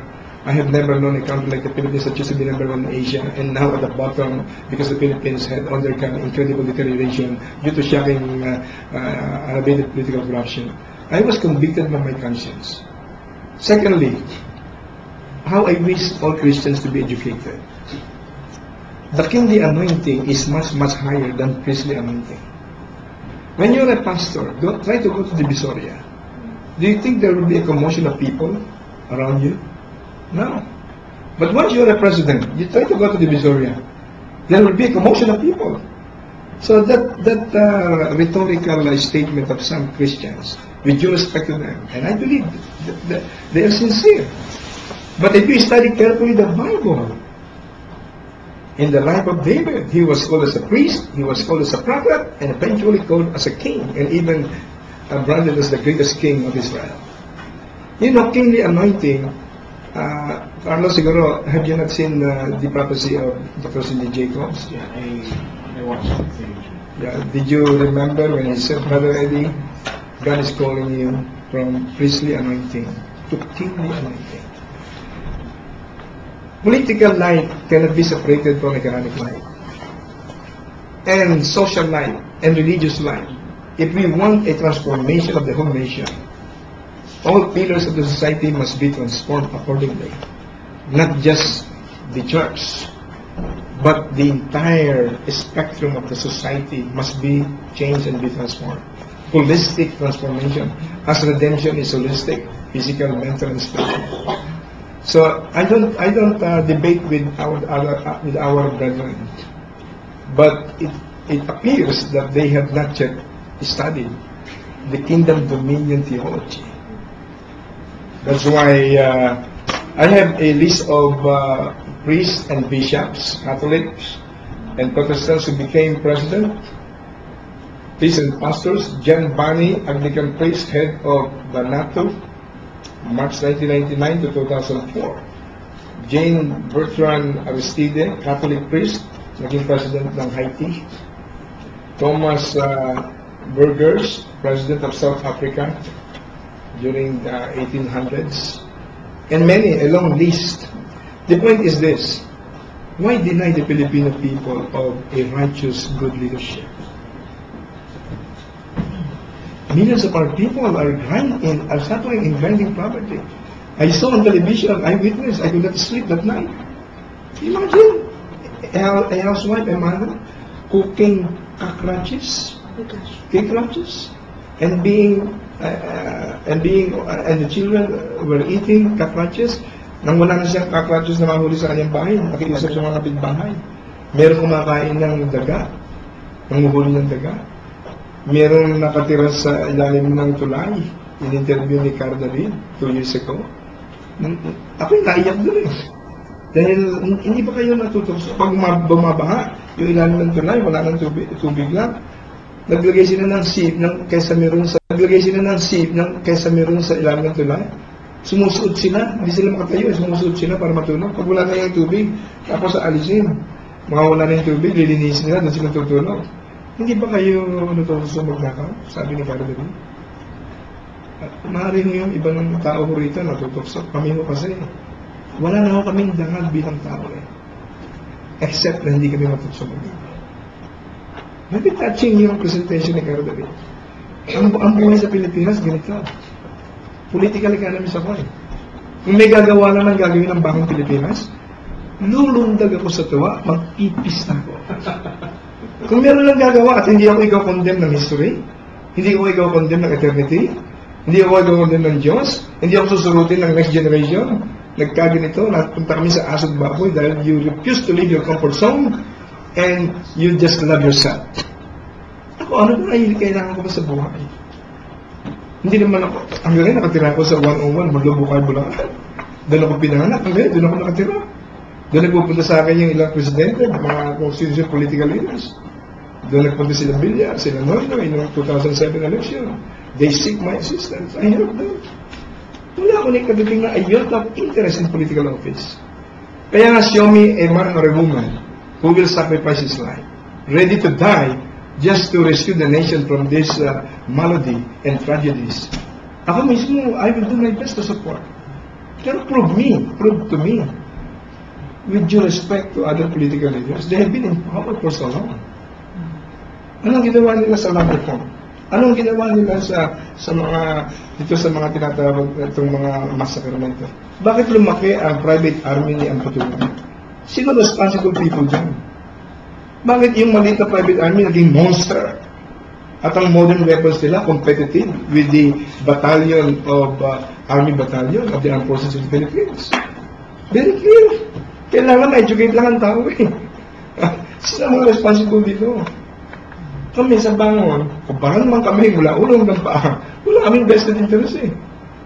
I have never known a country like the Philippines that used to be number one in Asia, and now at the bottom because the Philippines had undergone incredible deterioration due to shocking uh, uh, unabated political corruption. I was convicted by my conscience. Secondly, how I wish all Christians to be educated. The kingly anointing is much, much higher than priestly anointing. When you're a pastor, don't try to go to the Divisoria. Do you think there will be a commotion of people around you? No. But once you're a president, you try to go to the Divisoria, there will be a commotion of people. So that that uh, rhetorical uh, statement of some Christians, with due respect to them, and I believe that, that they are sincere. But if you study carefully the Bible, in the life of David, he was called as a priest, he was called as a prophet, and eventually called as a king, and even uh, branded as the greatest king of Israel. You know, kingly anointing, uh, Carlos, siguro, have you not seen uh, the prophecy of Doctor Cindy Jacobs? Yeah, I, I watched it. Same. Yeah. Did you remember when he said, Brother Eddie, God is calling you from priestly anointing to kingly anointing? Political life cannot be separated from economic life, and social life, and religious life. If we want a transformation of the whole nation, all pillars of the society must be transformed accordingly. Not just the church, but the entire spectrum of the society must be changed and be transformed. Holistic transformation, as redemption is holistic, physical, mental, and spiritual. So I don't I don't uh, debate with our other uh, with our brethren, but it it appears that they have not yet studied the kingdom dominion theology. That's why uh, I have a list of uh, priests and bishops, Catholics and Protestants who became president, priests and pastors. John Barney, Anglican priest, head of the NATO, March nineteen ninety-nine to two thousand four. Jane Bertrand Aristide, Catholic priest, naging president ng Haiti. Thomas uh, Burgers, president of South Africa during the eighteen hundreds. And many, a long list. The point is this: why deny the Filipino people of a righteous, good leadership? Millions of our people are grinding, are suffering in grinding poverty. I saw on television, I witnessed, I could not sleep that night. Imagine a, a housewife, a mother, cooking cockroaches, cockroaches, and being uh, uh, and being uh, and the children were eating cockroaches. Nang wala na siyang cockroaches na mahuli sa kanyang bahay, nakiusap sa mga kapitbahay. Meron kumakain ng daga, nanguhuli ng daga. Meron nakatira sa ilalim ng tulay. In-interview ni Carl David two years ago. Ako'y naiyak doon eh. Dahil hindi pa kayo natutokso. Pag bumabaha, yung ilalim ng tulay, wala nang tubig, tubig lang. Naglagay sila ng sieve ng kaysa meron sa naglagay sila ng sieve ng kaysa meron sa ilalim ng tulay. Sumusuot sila, hindi sila makatayo, sumusuot sila para matulog. Pag wala na yung tubig, tapos aalisin. Mga wala na yung tubig, lilinisin nila, doon sila tutulog. Hindi ba kayo natutuso magnakaw? Sabi ni Carl David. At maaari ho yung ibang tao ko rito natutukso. Kami ho kasi, wala na ho kaming dangal bilang tao eh. Except na hindi kami matutukso magnakaw. Maybe touching yung presentation ni Carl David. Ang, ang buhay sa Pilipinas, ganito. Political economist ako eh. Kung may gagawa lang ng gagawin ng Bangong Pilipinas, lulundag ako sa tuwa, magpipis na ako. Kung meron lang gagawa at hindi ako ikaw condemn ng history, hindi ako ikaw condemn ng eternity, hindi ako ikaw condemn ng Diyos, hindi ako susurutin ng next generation, nagkaganito, napunta kami sa asod baboy dahil you refuse to leave your comfort zone and you just love yourself. Ako, ano ba ay kailangan ko ba sa buhay? Hindi naman ako, hanggang ngayon nakatira ako sa one oh one, Maglubukay, Bulacan. Doon ako pinanganak, hanggang ngayon, doon ako nakatira. Doon nagpupunta sa akin yung ilang presidente, mga constitutional political leaders. Doon nagpunta sila Villar, sila Noynoy, noong two thousand seven election. They seek my assistance. I help them. Wala ako na ikadating na a lot of interest in political office. Kaya nga, show me a man or a woman who will sacrifice his life, ready to die just to rescue the nation from this uh, malady and tragedies. Ako mismo, I will do my best to support. Pero prove me, prove to me, with due respect to other political leaders, they have been in power for so long. Anong ginawa nila sa land reform? Anong ginawa nila sa sa mga dito sa mga tinatawag itong mga massacrement? Bakit lumaki ang private army ni Ampatuan? Sino responsible people dyan? Bakit yung maliit na private army naging monster? At ang modern weapons nila competitive with the battalion of uh, army battalion of the armed forces of the Philippines? Very clear. Kailangan ma-educate lang ang tao eh. Sino ang mga responsible dito? Kami sa bangon, kumpara naman kami mula ulo hanggang paa, wala kaming vested interest eh.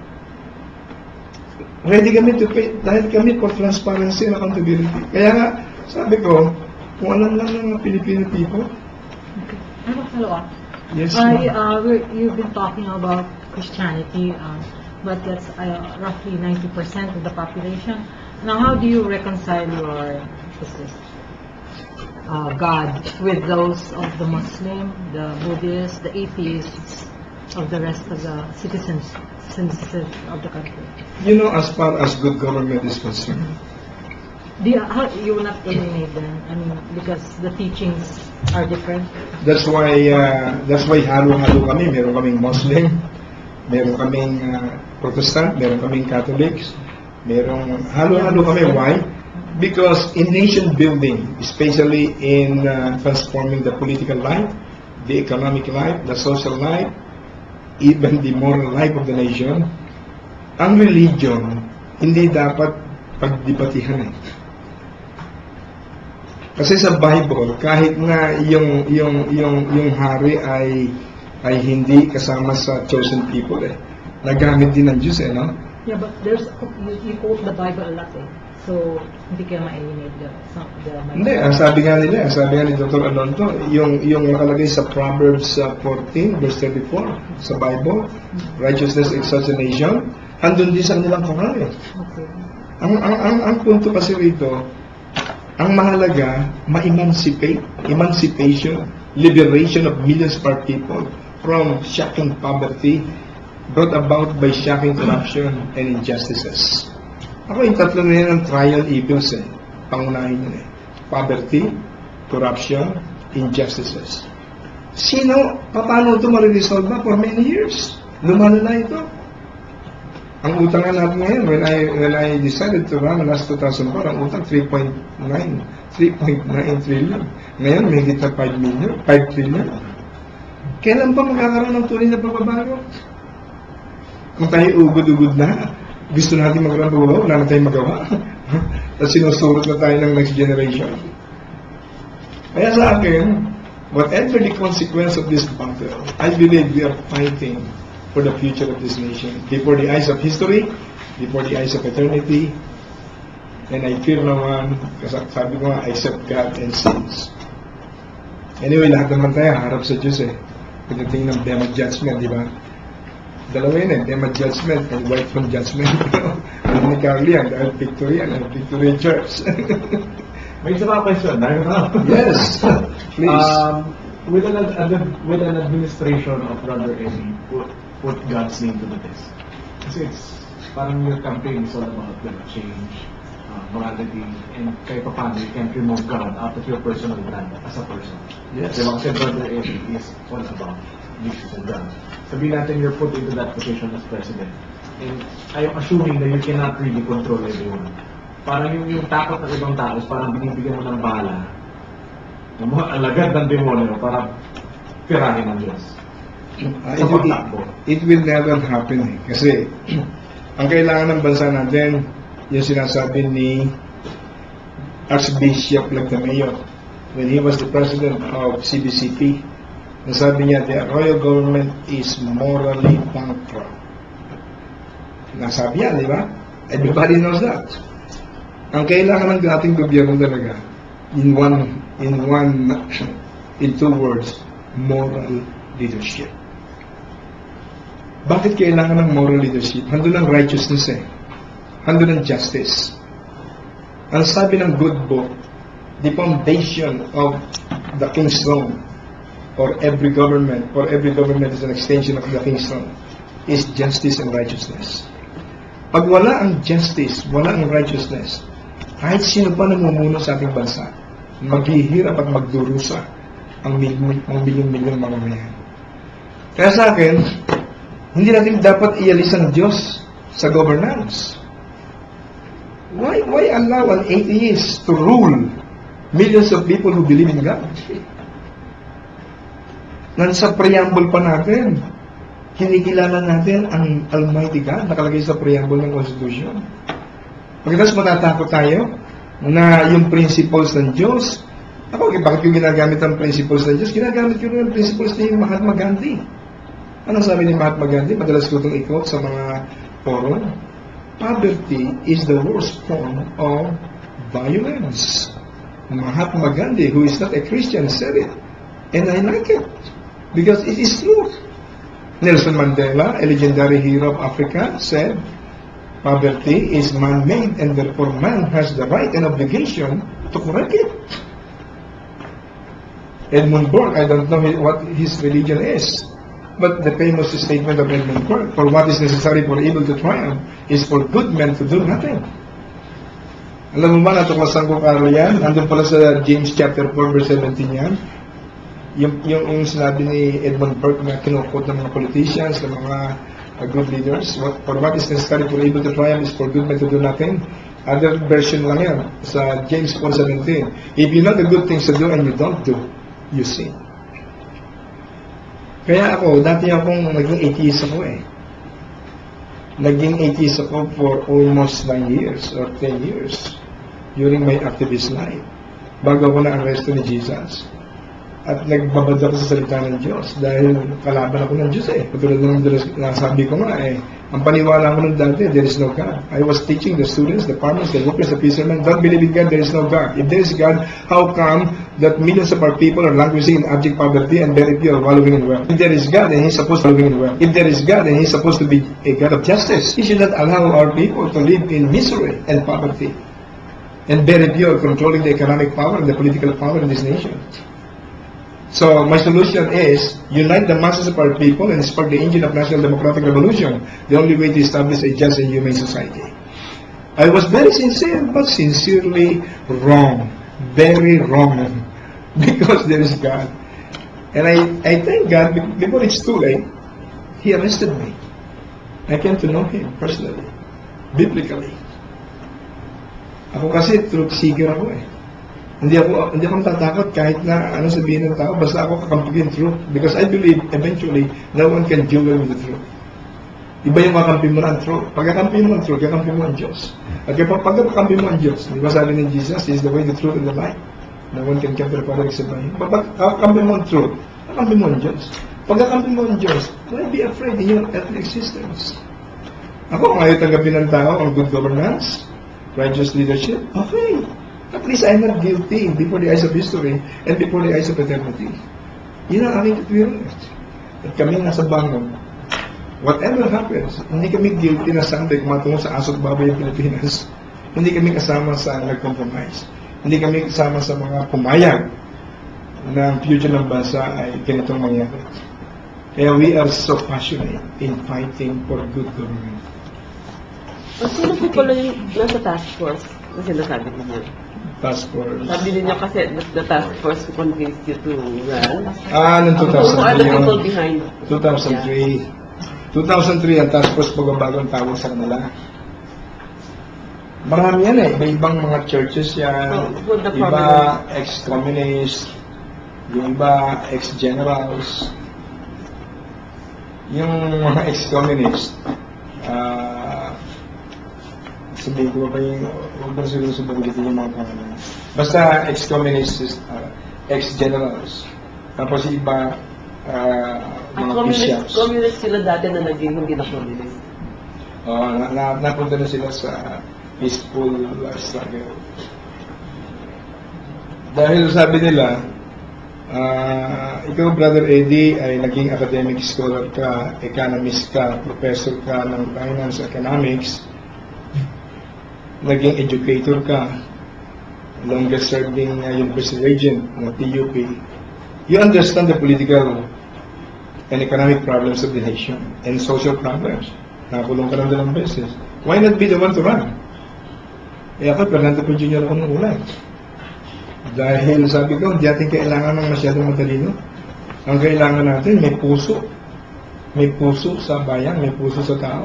Ready kami to pay dahil kami for transparency and accountability. Kaya nga, sabi ko, kung alam lang ng Filipino people. Okay. I have a follow-up. Yes, I, ma'am. uh, we're, you've been talking about Christianity, uh, but that's uh, roughly ninety percent of the population. Now, how do you reconcile your what's this, uh, God with those of the Muslim, the Buddhists, the atheists, of the rest of the citizens, citizens of the country? You know, as far as good government is concerned, Do you, how, you will not eliminate them? I mean, because the teachings are different. that's why uh, that's why halo-halo kami. Meron kaming Muslim, meron kaming uh, Protestant, meron kaming Catholics, meron halo-halo kami. Why? Because in nation building, especially in uh, transforming the political life, the economic life, the social life, even the moral life of the nation, ang religion hindi dapat pagdebatihan eh. Kasi sa Bible, kahit nga yung yung yung yung hari ay ay hindi kasama sa chosen people eh. Nagamit din ng Diyos eh, no? Yeah, but there's you, you quote the Bible a lot eh. So, hindi kayo ma-eliminate the, some, the Hindi, ang sabi nga nila, ang sabi nga ni Doctor Alonto, yung yung nakalagay sa Proverbs uh, fourteen verse thirty-four sa Bible, righteousness exalts a nation, andun din sa nilang Quran eh. Okay. Ang ang ang, ang punto kasi rito, ang mahalaga, ma-emancipate, emancipation, liberation of millions of people from shocking poverty brought about by shocking corruption and injustices. Ako yung tatlo na yan ang trial evils eh. Pangunahin yun eh. Poverty, corruption, injustices. Sino, paano ito mariresolve ba for many years? Lumalala ito. Ang utang nga natin ngayon, when I, when I decided to run last two thousand four, ang utang three point nine trillion. Ngayon, may higit na five million, five trillion. Kailan pa magkakaroon ng tunay na pagbabago? Kung tayo ugod-ugod na, gusto natin magkaroon ng pagbabago, wala na tayong magawa. At sinusurot na tayo ng next generation. Kaya sa akin, whatever the consequence of this battle, I believe we are fighting for the future of this nation, before the eyes of history, before the eyes of eternity, and I fear no one, kasi sabi ko nga, except God and sins. Anyway, lahat naman tayo harap sa Diyos eh. Pagdating ng Bema Judgment, di ba? Dalawa yun eh, Bema Judgment and White Throne Judgment. Ano ni Carly yan, dahil Victorian and Victorian Church. May isa pa question, dahil na. Yes, please. Um, with an, ad- with an administration of Brother Eddie, put, put God's name to the test. Kasi it's, parang your campaign is all about the change, uh, morality, and kahit pa paano, you can't remove God out of your personal brand as a person. Yes. Diba? Kasi Brother Eddie is all about Jesus and God. Sabihin natin you're put into that position as president. And I'm assuming that you cannot really control everyone. Parang yung, yung takot ng ibang tao is parang binibigyan mo ng bala ng mga alagad ng demonyo para pirahin ng Diyos. Uh, it, will, it will never happen eh. Kasi ang kailangan ng bansa natin, yung sinasabi ni Archbishop Lagdameo when he was the president of C B C P, nasabi niya, the royal government is morally bankrupt. Nasabi yan, di ba? Everybody knows that. Ang kailangan ng ating gobyerno talaga, in one, in one, in two words, moral leadership. Bakit kailangan ng moral leadership? Handun ang righteousness eh. Handun ang justice. Ang sabi ng good book, the foundation of the king's throne, or every government, or every government is an extension of the king's throne, is justice and righteousness. Pag wala ang justice, wala ang righteousness, kahit sino pa namumuno sa ating bansa, maghihirap at magdurusa ang milyong-milyong mamamayan. Kaya sa akin, hindi natin dapat ialis ang Diyos sa governance. Why, why allow an atheist to rule millions of people who believe in God? Nasa preamble pa natin, kinikilala natin ang Almighty God, nakalagay sa preamble ng Constitution. Pagkatapos matatakot tayo na yung principles ng Diyos, ako, bakit yung ginagamit ang principles ng Diyos? Ginagamit ko rin ang principles ni Mahatma Gandhi. Anong sabi ni Mahatma Gandhi? Madalas ko itong ikot sa mga forum. Poverty is the worst form of violence. Mahatma Gandhi, who is not a Christian, said it. And I like it. Because it is true. Nelson Mandela, a legendary hero of Africa, said, poverty is man-made and therefore man has the right and obligation to correct it. Edmund Burke, I don't know what his religion is, but the famous statement of Edmund Burke, for what is necessary for evil to triumph is for good men to do nothing. Alam mo ba, natuklasan ko karo yan? Nandun pala sa James chapter four verse seventeen yan. Yung, yung, yung sinabi ni Edmund Burke na kinukot ng mga politicians, ng mga uh, good leaders, what, for what is necessary for able to triumph is for good men to do nothing. Other version lang yan, sa James four seventeen. If you know the good things to do and you don't do, you sin. Kaya ako, dati akong naging atheist ako eh. Naging atheist ako for almost nine years or ten years during my activist life. Bago ako na-arresto ni Jesus. At nagbabad ako sa salita ng Diyos dahil kalaban ako ng Diyos eh. Katulad ng nasabi ko nga eh, ang paniwala ko ng dati, there is no God. I was teaching the students, the farmers, the workers, the fishermen, don't believe in God, there is no God. If there is God, how come that millions of our people are languishing in abject poverty and very few are wallowing in wealth? If there is God, then He's supposed to be in wealth. If there is God, then He's supposed to be a God of justice. He should not allow our people to live in misery and poverty. And very few are controlling the economic power and the political power in this nation. So, my solution is, unite the masses of our people and spark the engine of national democratic revolution, the only way to establish a just and humane society. I was very sincere, but sincerely wrong. Very wrong. Because there is God. And I, I thank God, before it's too late, He arrested me. I came to know Him personally, biblically. Ako kasi truth seeker ako eh. Hindi ako, hindi ako tatakot kahit na ano sabihin ng tao, basta ako kakampi yung truth. Because I believe, eventually, no one can deal with the truth. Iba yung kakampi mo ng truth. Pag kakampi mo ng truth, kakampi mo ang Diyos. At kapag kakampi mo ang Diyos, di ba sabi ni Jesus, He is the way, the truth, and the life. No one can come to the Father except by Him. Pag kakampi mo ang truth, kakampi mo ang Diyos. Pag kakampi mo ang Diyos, why be afraid in your earthly existence? Ako, kung ayaw tanggapin ng tao ang good governance, righteous leadership, okay. At least I'm not guilty before the eyes of history and before the eyes of eternity. Yun ang aming katwiran. At kami nasa bangon. Whatever happens, hindi kami guilty na someday kumatungo sa asot baboy ng Pilipinas. Hindi kami kasama sa nag-compromise. Hindi kami kasama sa mga pumayag na ang future ng bansa ay ganitong mangyari. Kaya we are so passionate in fighting for good government. O sino po pala yung nasa task force na sinasabi niyo? Task force. Sabi ninyo kasi the task force convinced you to run. Ah, noong two thousand three Who are the people yun. behind? two thousand three. two thousand three ang task force pagbabagong tawag sa kanila. Marami yan eh. Iba-ibang mga churches yan. Who- who the Iba prominent- ex-communist. Yung iba ex-generals. Yung mga ex-communist, ah, sabihin ko ba yung, huwag ba siguro sa banggitin yung mga pangalan. Basta ex-communist, uh, ex-generals. Tapos yung iba, uh, Ang mga communist, bishops. communist sila dati na naging hindi na communist. Oh, na, na, napunta na sila sa peaceful uh, struggle. Dahil sabi nila, uh, ikaw, Brother Eddie, ay naging academic scholar ka, economist ka, professor ka ng finance economics, naging educator ka, longest serving uh, university regent ng T U P, you understand the political and economic problems of the nation and social problems. Nakulong ka ng dalawang beses. Why not be the one to run? Eh ako, Fernando Poe Junior ako nung una. Dahil sabi ko, hindi natin kailangan ng masyadong matalino. Ang kailangan natin, may puso. May puso sa bayan, may puso sa tao.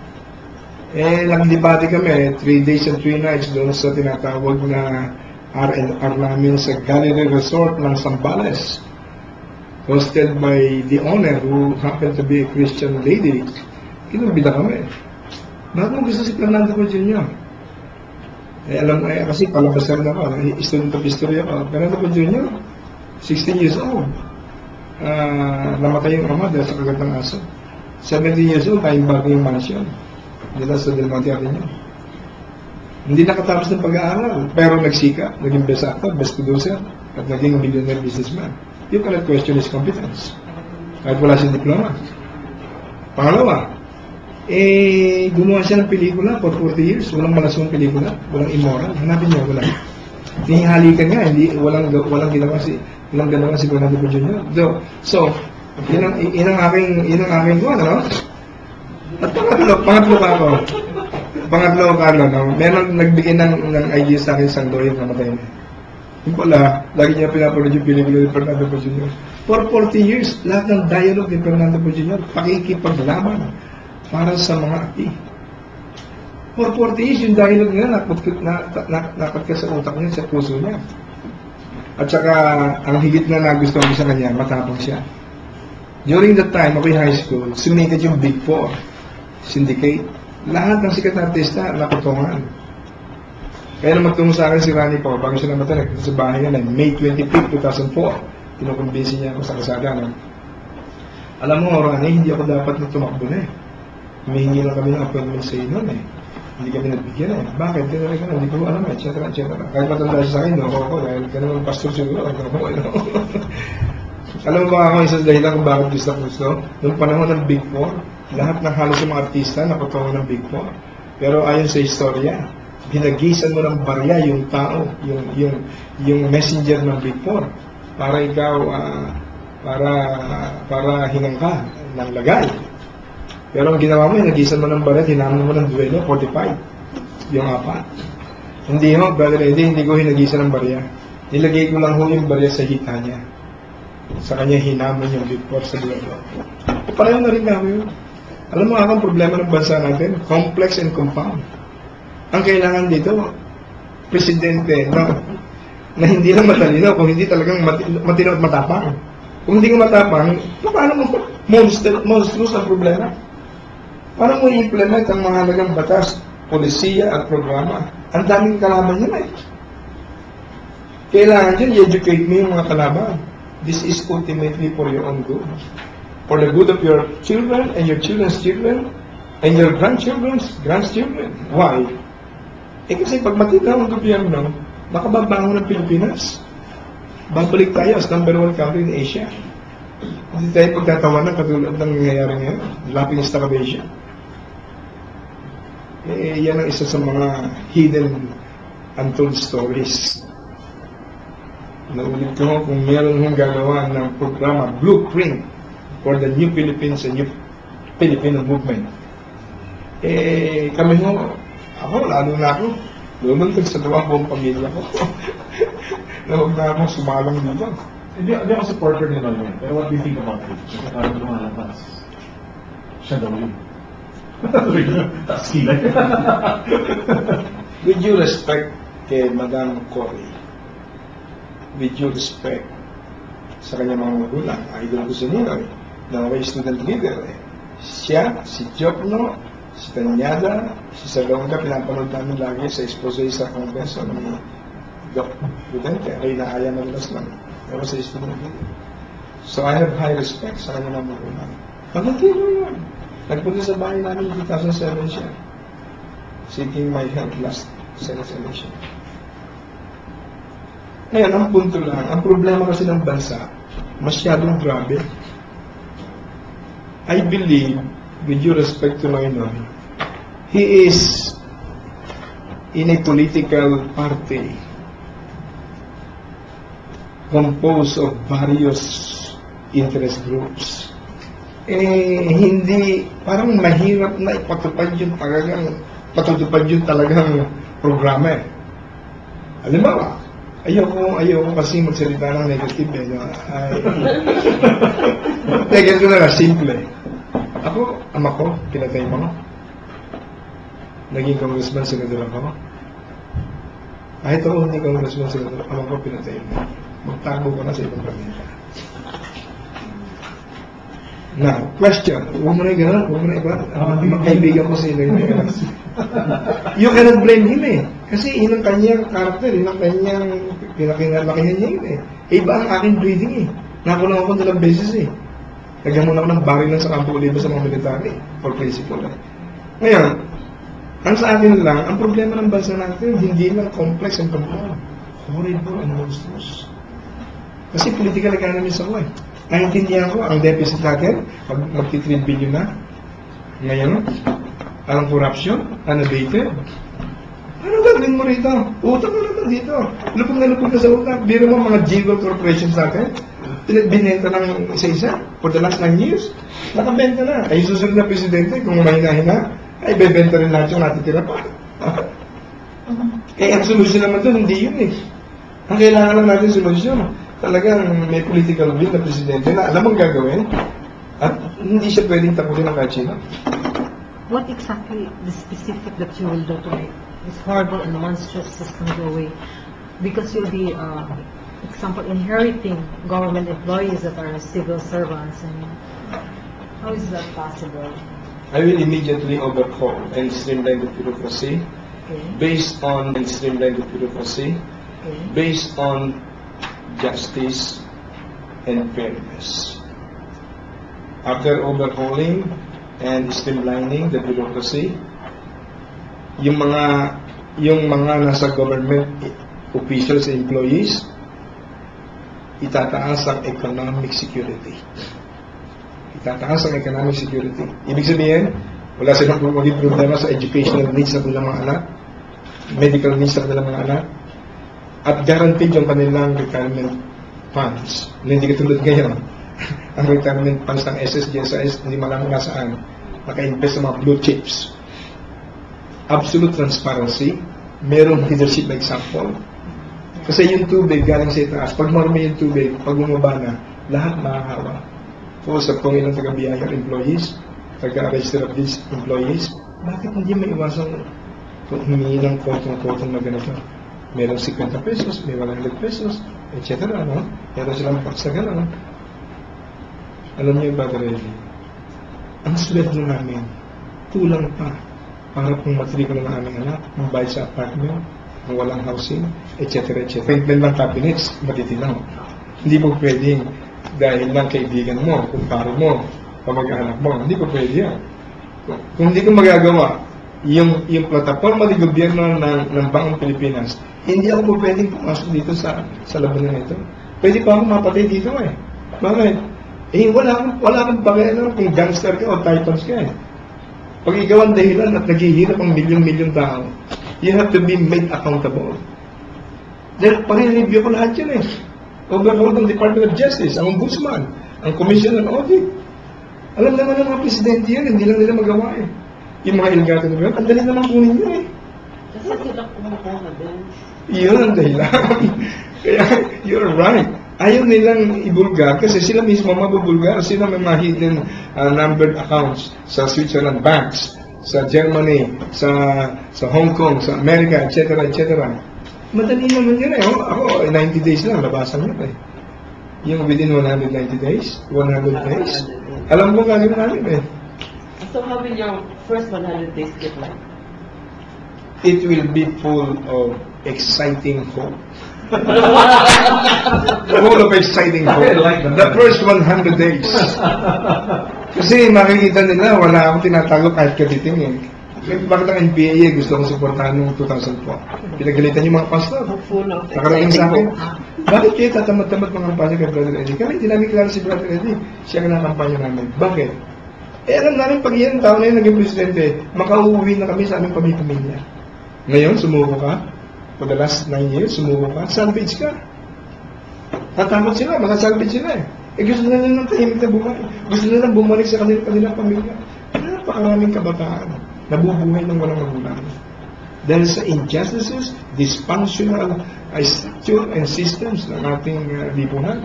Eh, nagdebate kami, three days and three nights doon sa tinatawag na R and R namin sa Gallery Resort ng Zambales. Hosted by the owner who happened to be a Christian lady. Kinubida kami. Bakit mo gusto si Fernando Poe Junior? Eh, alam mo, eh, kasi palabasan na ako, student of history ako. Fernando Poe Junior, sixteen years old. Uh, namatay yung ama dahil sa kagat ng aso. seventeen years old, tayong bago yung mansion. Dito sa Del Monte Avenue. Hindi nakatapos ng pag-aaral, pero nagsika, naging best actor, best producer, at naging millionaire businessman. You cannot question his competence. Kahit wala siyang diploma. Pangalawa, eh, gumawa siya ng pelikula for forty years, walang malasong pelikula, walang immoral. Hanapin niyo, wala. Nihihalikan nga, hindi, walang, walang ginawa si, walang ginawa si Fernando Poe Junior So, so, yun ang, yun ang aking, yun ang aking kuwan, ano? At pangatlo, pangatlo ka ako. Pangatlo ka, ano, meron nagbigay ng, ng idea sa akin isang lawyer na matay na. Yung pala, lagi niya pinapanood yung pelikula ni Fernando Poe Junior For forty years, lahat ng dialogue ni Fernando Poe Junior pakikipaglaban para sa mga ati. For forty years, yung dialogue niya, nakapagkat na, na, na, sa utak niya, sa puso niya. At saka, ang higit na nagustuhan ko sa kanya, matapang siya. During that time, ako'y high school, sumikat yung Big Four, Syndicate. Lahat ng sikat na artista, nakutungan. Kaya na magtungo sa akin si Rani po, bago siya namatay, sa bahay niya na, May twenty-fifth, two thousand four. Kinukumbinsi niya ako sa kasada. No? Alam mo, Rani, hindi ako dapat na tumakbo na eh. Humihingi lang kami ng appointment sa iyo noon eh. Hindi kami nagbigyan eh. Bakit? Kaya rin ka na, hindi ko alam eh, et cetera, et cetera. Kahit matanda siya sa akin, no, ako, dahil ganun ang pastor siguro, ako, ako, ano. Alam mo ba ako, isa sa dahilan kung bakit gusto gusto? Noong panahon ng Big Four, lahat ng halos ng mga artista nakutungan ng Big Four. Pero ayon sa istorya, ginagisan mo ng barya yung tao, yung, yung, yung messenger ng Big Four, para ikaw, uh, para, para hingang ka ng lagay. Pero ang ginawa mo, nagisan mo ng baret, hinamon mo ng duelo, forty-five. Yung apat. Hindi ho, brother Eddie, hindi ko hinagisan ng barya. Nilagay ko lang ho yung barya sa hita niya. Sa kanya hinamon yung Big Four sa duelo. E pareho na rin kami yun. Alam mo ang problema ng bansa natin? Complex and compound. Ang kailangan dito, presidente, no? Na hindi lang matalino, kung hindi talagang matino at matapang. Kung hindi ka matapang, paano mo monster, monstrous ang problema? Paano mo i-implement ang mahalagang batas, polisiya at programa? Ang daming kalaban yun eh. Kailangan dyan, i-educate mo yung mga kalaban. This is ultimately for your own good. For the good of your children and your children's children and your grandchildren's grandchildren. Why? Eh kasi pag matinaw ang gobyerno, makababangon ng Pilipinas. Babalik tayo as number one country in Asia. Hindi tayo pagtatawanan katulad ng nangyayari ngayon. Lapis Star of Asia. Eh, yan ang isa sa mga hidden untold stories. Naulit ko kung meron hong gagawa ng programa, blueprint for the new Philippines and new Filipino movement. Eh, kami ho, ako, lalo na ako, lumantag sa dalawang buong pamilya ko. Na huwag na akong sumalang dito. Hindi, hindi ako supporter ni Nolan, pero what do you think about it? Kasi parang lumalabas. Siya daw yun. Tapos kilay. With due respect kay Madam Cory, with due respect sa kanyang mga magulang, idol ko sa nila, na may student leader eh. Siya, si Jopno, si Tanyada, si Salonga, pinapanood namin lagi sa expose sa kongreso ng Doc Prudente, ay naaya ng las lang. Pero sa student leader. So I have high respect sa kanyang magulang. Magandang yun. Nagpunta sa bahay namin in two thousand seven siya, seeking my help last Senate election. Ngayon, ang punto lang, ang problema kasi ng bansa, masyadong grabe. I believe, with due respect to Noynoy, he is in a political party composed of various interest groups. Eh, hindi, parang mahirap na ipatupad yung talagang patutupad yung talagang programa eh. Halimbawa, ayoko, ayoko kasi magsalita ng negative eh. No? Ay, Teka ko na lang, simple. Ako, ama ko, pinatay mo. Naging congressman, senador ako. Kahit ako hindi congressman, senador, ama ko, pinatay mo. Magtago ka na sa ibang pamilya. Now, question. Huwag mo na yung gano'n, huwag mo na iba. Ang kaibigan ko sa inyo yung gano'n. You cannot blame him eh. Kasi yun ang kanyang karakter, yun ang kanyang pinakinalakihan niya yun eh. Eh, iba ang aking breathing eh. Nakulong ako dalawang beses eh. Nagyan ako ng baril lang sa Campo Olivo sa mga military for principle eh. Ngayon, ang sa akin lang, ang problema ng bansa natin, hindi lang complex ang problema. Horrible and monstrous. Kasi political economist ako eh. Naintindihan ko, ang deficit natin, mag magti-three billion na. Ngayon, ang corruption, unabated. Ano gagawin mo rito? Utang mo naman dito. Lupong na lupong ka sa utang. Biro mo mga jewel corporations natin. Binenta ng isa-isa for the last nine years. Nakabenta na. Ay susunod na presidente, kung mahina-hina, ay bebenta rin natin yung natitira pa. Eh, ang solusyon naman doon, hindi yun eh. Ang kailangan lang natin solusyon. Talagang may political will na presidente na alam ang gagawin at hindi siya pwedeng tapusin ng kahit sino. What exactly the specific that you will do to make this horrible and monstrous system go away? Because you'll be, uh, example, inheriting government employees that are civil servants, and how is that possible? I will immediately overhaul and streamline the bureaucracy Okay. based on and streamline the bureaucracy Okay. based on justice and fairness. After overhauling and streamlining the bureaucracy, yung mga yung mga nasa government officials and employees, itataas ang economic security. Itataas ang economic security. Ibig sabihin, wala silang maging problema sa educational needs ng kanilang mga anak, medical needs ng kanilang mga anak, at guaranteed yung kanilang retirement funds. Hindi katulad ngayon. Ang retirement funds ng S S G S S, hindi malaman nga saan, naka-invest sa mga blue chips. Absolute transparency, merong leadership example. Kasi yung tubig galing sa itaas, pag marami yung tubig, pag bumaba na, lahat makahawa. So, sa kung ilang taga-biyayang employees, taga-register of these employees, bakit hindi may iwasang humingi ng kotong-kotong na ganito? Meron fifty pesos, may one hundred pesos, et cetera. No? Meron silang box na gano'n. Alam niyo ba, Brother Eddie? Ang sweldo namin, kulang pa para pong matrikula ng aming anak, magbayad sa apartment, ng walang housing, et cetera, et cetera. Appointment ng cabinets, matitinaw. Hindi mo pwedeng dahil lang kaibigan mo, kumpare mo, pamag-anak mo. Hindi po pwede yan. Kung, kung hindi ko magagawa, yung, yung plataforma ng gobyerno ng, ng Bangong Pilipinas, hindi ako po pwedeng pumasok dito sa, sa labanan nito. Pwede pa ako mapatay dito eh. Bakit? Eh, wala akong, wala akong pakialam kung gangster ka o titans ka eh. Pag ikaw ang dahilan at naghihirap ang milyon-milyon tao, you have to be made accountable. Dahil pag-review ko lahat yan eh. Overall ng Department of Justice, ang Ombudsman, ang Commission on Audit. Alam naman ng mga presidente yan, hindi lang nila magawa eh. Yung mga ilgato na yun, ang dali naman kunin yun eh. Kasi sila kumukuha na din. Yun ang dahilan. Kaya, you're right. Ayaw nilang ibulgar kasi sila mismo mabubulgar. Sila may mga hidden uh, numbered accounts sa Switzerland banks, sa Germany, sa sa Hong Kong, sa America, et cetera, et cetera. Madali naman yun eh. Oh, ako, ninety days lang, labasan yun eh. Yung within one hundred ninety days, one hundred days. Alam mo gagawin namin eh. So how will your first one hundred days get like? It will be full of exciting hope. Full of exciting hope. The first one hundred days. Kasi makikita nila, wala akong tinatago kahit katiting eh. Bakit ang N P A eh, gusto kong suportahan noong two thousand four. Pinagalitan yung mga pastor. Full of Nakarating exciting sa akin. hope. Bakit kayo tatamad-tamad mga kampanya kay Brother Eddie? Kami hindi namin kilala si Brother Eddie. Siya ang nakampanya namin. Bakit? Eh alam namin pag iyan taon na yun naging presidente, makauwi na kami sa aming pamilya. Ngayon, sumuko ka. For the last nine years, sumuko ka. Salvage ka. Tatamad sila, mga salvage sila eh. Eh gusto na ng tahimik na bumalik. Gusto na lang bumalik sa kanilang, kanilang pamilya. Napakaraming kabataan nabubuhay ng walang magulang. Dahil sa injustices, dysfunctional uh, structure and systems ng ating uh, lipunan.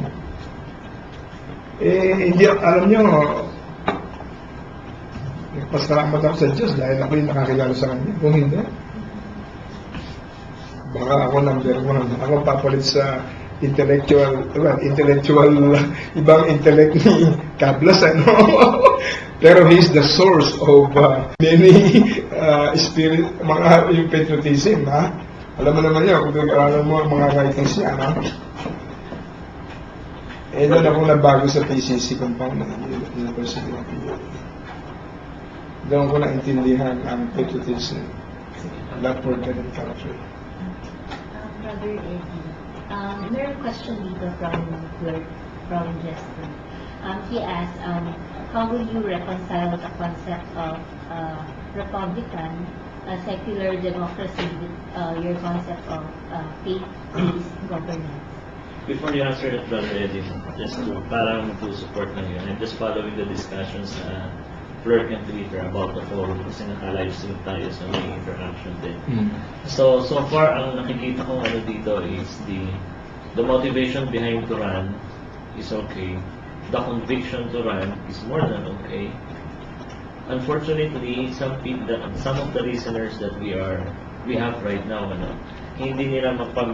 Eh, hindi, alam nyo, pasalamat ako sa Diyos dahil ako yung nakakilala sa Kanya. Kung hindi, baka ako number one. Ako papalit sa intellectual, well, intellectual, ibang intellect ni Cablas, ano? Pero he's the source of uh, many uh, spirit, mga yung patriotism, ha? Alam mo naman yun, kung nag-aaral mo ang mga writings niya, ha? Eh, doon ako nabago sa P C C compound ng University of Europe. Doon ko naintindihan ang patriotism, love for God and country. Um, Brother Eddie, um, meron question dito from Clerk, from Justin. Um, he asked, um, how will you reconcile the concept of uh, Republican, uh, secular democracy with uh, your concept of uh, faith-based governance? Before you answer that, Brother Eddie, just to, parang to support na yun, I'm just following the discussions na Flirk and Twitter about the forum kasi naka-livestream tayo sa may interaction din. Mm. So, so far, ang nakikita kong ano dito is the the motivation behind to run is okay. The conviction to run is more than okay. Unfortunately, some people, that, some of the listeners that we are, we have right now, ano, hindi nila mapag,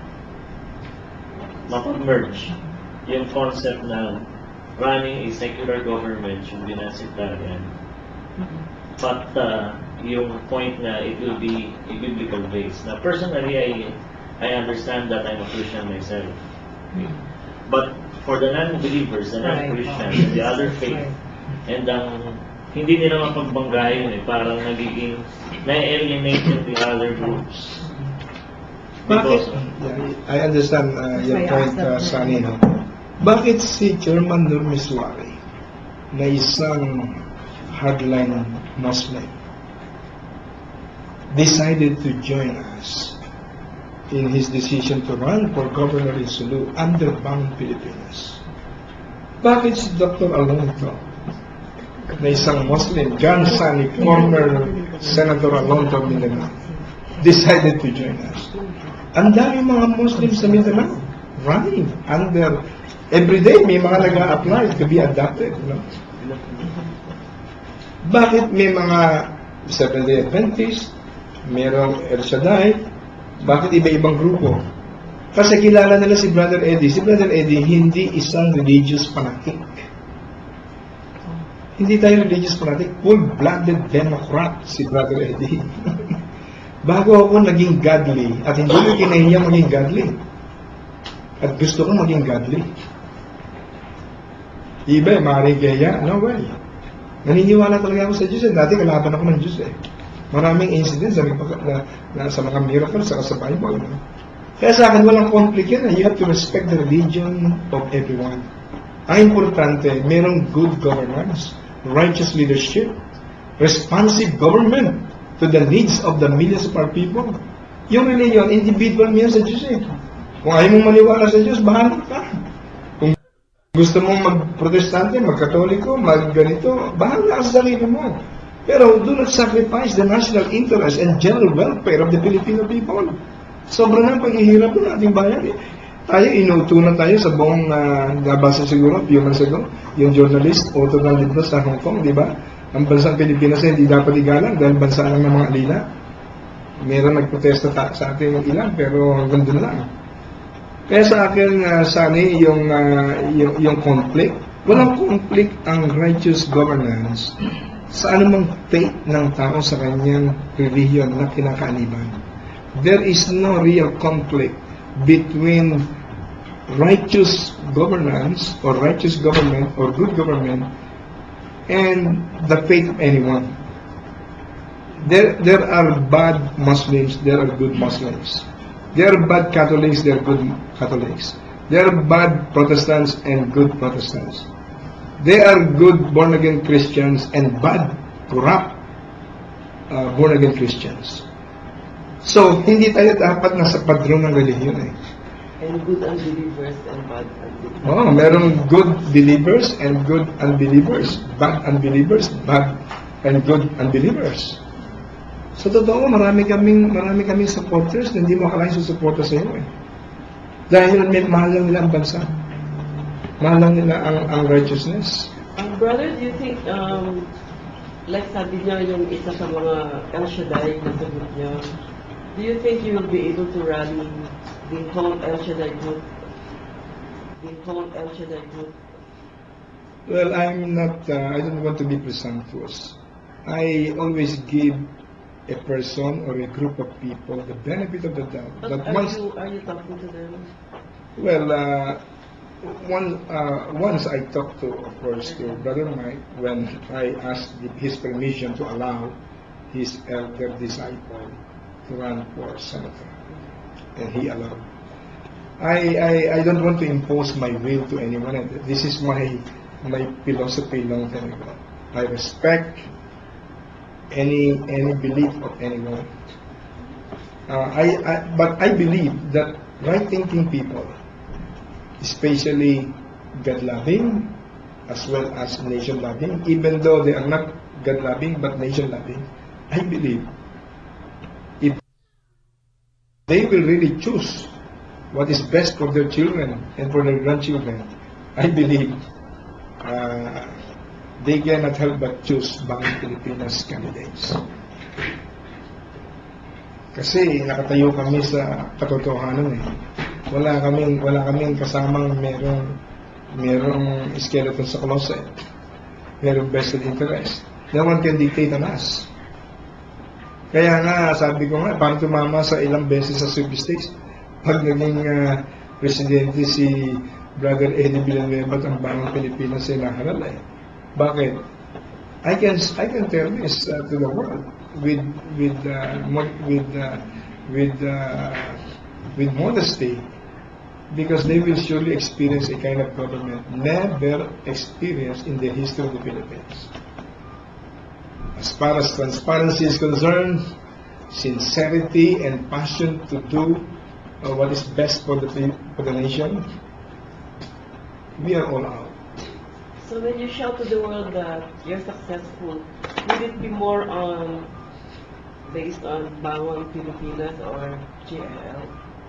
mapag-merge yung concept na running a secular government should be not sectarian. But uh, yung point na it will be a biblical base. Now, personally, I I understand that I'm a Christian myself. But for the non-believers, the non-Christians, and the other faith, and ang hindi nila mapagbanggahin yun eh, parang nagiging na-alienate yung the other groups. Bakit? Because, Yeah, I understand uh, your point, uh, Sunny, no? Bakit si Chairman Nur Miswari na isang hardline Muslim decided to join us in his decision to run for governor in Sulu under Bang Pilipinas? Bakit si Doctor Alonto na isang Muslim, John Sani, former Senator Alonto of Mindanao, decided to join us? Ang dami mga Muslims sa Mindanao running under, every day may mga nag-a-apply to be adopted. No? Bakit may mga Seventh-day Adventist, mayroong El Shaddai, bakit iba-ibang grupo? Kasi kilala nila si Brother Eddie. Si Brother Eddie hindi isang religious fanatic. Hindi tayo religious fanatic, full-blooded Democrat si Brother Eddie. Bago ako naging godly, at hindi ko kinahiya maging godly. At gusto ko maging godly. Iba, maaaring gaya, no way. Naniniwala talaga ako sa Diyos. Eh. Dati kalaban ako ng Diyos eh. Maraming incidents na, na, na sa mga miracles sa sa Bible. No? Kaya sa akin, walang conflict yan. You have to respect the religion of everyone. Ang importante, merong good governance, righteous leadership, responsive government to the needs of the millions of our people. Yung religion, individual mo yan sa Diyos eh. Kung ayaw mong maniwala sa Diyos, bahala ka. Kung gusto mong mag-protestante, mag-katoliko, mag-ganito, bahala ka sa sarili mo. Pero do not sacrifice the national interest and general welfare of the Filipino people. Sobrang ang paghihirap ng ating bayan eh. Tayo, inutunan tayo sa buong uh, nabasa siguro, few months ago, yung journalist, author ng libro sa Hong Kong, di ba? Ang bansang Pilipinas ay hindi dapat igalang dahil bansa lang ng mga alila. Meron nagprotesta ta- sa atin ng ilan, pero hanggang doon lang. Kaya sa akin, uh, Sunny, yung, uh, yung, yung conflict, walang conflict ang righteous governance sa anumang faith ng tao sa kanyang religion na kinakaaniban. There is no real conflict between righteous governance or righteous government or good government and the faith of anyone. There, there are bad Muslims, there are good Muslims. There are bad Catholics, there are good Catholics. There are bad Protestants and good Protestants. There are good born-again Christians and bad, corrupt uh, born-again Christians. So, hindi tayo dapat nasa padrong ng relihiyon eh. And good unbelievers and bad unbelievers. Oh, merong good believers and good unbelievers. Bad unbelievers, bad and good unbelievers. Sa totoo, marami kaming, marami kaming supporters na hindi mo akalain susuporta sa iyo eh. Dahil may mahal lang nila ang bansa. Mahal lang nila ang, ang righteousness. Um, brother, do you think, um, like sabi niya yung isa sa mga El Shaddai na sagot niya, do you think you will be able to rally the whole El Shaddai group? The whole El Shaddai group? Well, I'm not, uh, I don't want to be presumptuous. I always give a person or a group of people the benefit of the doubt. But But are once, you are you talking to them? well, uh, one, uh, once I talked to, of course, to Brother Mike when I asked his permission to allow his elder disciple to run for senator, and he allowed. I, I, I don't want to impose my will to anyone. And this is my my philosophy long time ago. I respect any any belief of anyone. Uh, I, I but I believe that right-thinking people, especially God-loving as well as nation-loving, even though they are not God-loving but nation-loving, I believe if they will really choose what is best for their children and for their grandchildren, I believe uh, they cannot help but choose Bangon Pilipinas candidates. Kasi nakatayo kami sa katotohanan eh. Wala kaming wala kaming kasamang merong merong skeleton sa closet. Merong vested interest. No one can dictate on us. Kaya nga, sabi ko nga, parang tumama sa ilang beses sa Sub-States. Pag naging uh, presidente si Brother Eddie Villanueva at ang Bangon Pilipinas ay nahalal eh. Bakit? I can I can tell this uh, to the world with with uh, with uh, with uh, with modesty, because they will surely experience a kind of government never experienced in the history of the Philippines. As far as transparency is concerned, sincerity and passion to do uh, what is best for the for the nation, we are all out. So when you shout to the world that you're successful, would it be more on based on Bangon Pilipinas or G I L?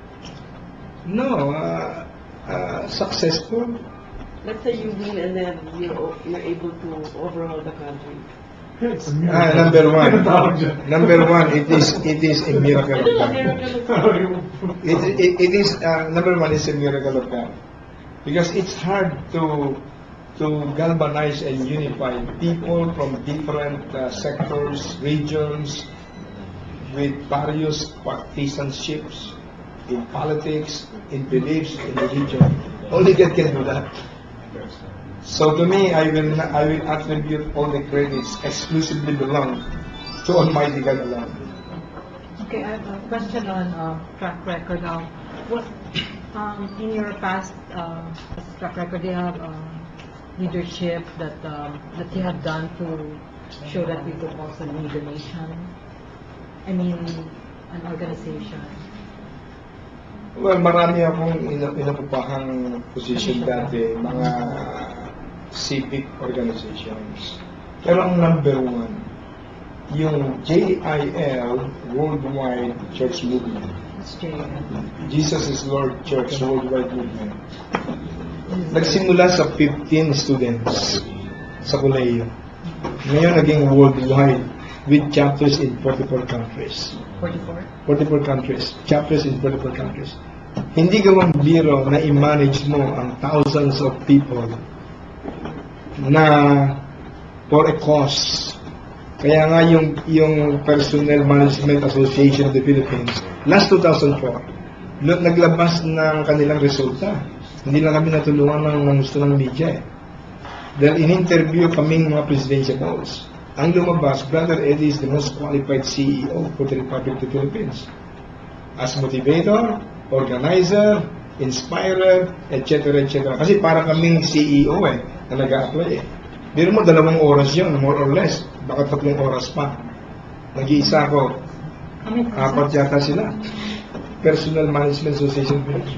No, uh, uh, successful. Let's say you win and then you're, you're able to overhaul the country. Ah, number one, number one, it is it is a miracle of God. It, it, it is uh, number one is a miracle of God, because it's hard to to galvanize and unify people from different uh, sectors, regions, with various partisanships in politics, in beliefs, in religion. Only God can do that. So to me, I will I will attribute all the credits exclusively belong to Almighty God alone. Okay, I have a question on uh, track record. Um, what um, in your past uh, track record, do you have uh, leadership that um, that you have done to show that we could also lead the nation? I mean, an organization. Well, marami akong ina- inakupahang position dati, mga civic organizations. Pero ang number one, yung J I L, Worldwide Church Movement. It's J I L. Jesus is Lord Church Worldwide Movement. Nagsimula sa fifteen students sa kolehiyo. Ngayon naging worldwide with chapters in forty-four countries. forty-four? forty-four countries. Chapters in forty-four countries. Hindi gawang biro na i-manage mo ang thousands of people na for a cause. Kaya nga yung, yung Personnel Management Association of the Philippines, last two thousand four, naglabas ng kanilang resulta. Hindi lang kami natulungan ng, ng gusto ng media eh. Dahil in-interview kaming mga presidentials. Ang lumabas, Brother Eddie is the most qualified C E O for the Republic of the Philippines. As motivator, organizer, inspirer, et cetera, et cetera. Kasi para kaming C E O eh, na nag-a-apply eh. Biro mo, dalawang oras yun, more or less. Baka tatlong oras pa. Nag-iisa ako. Apat yata sila. Personnel Management Association.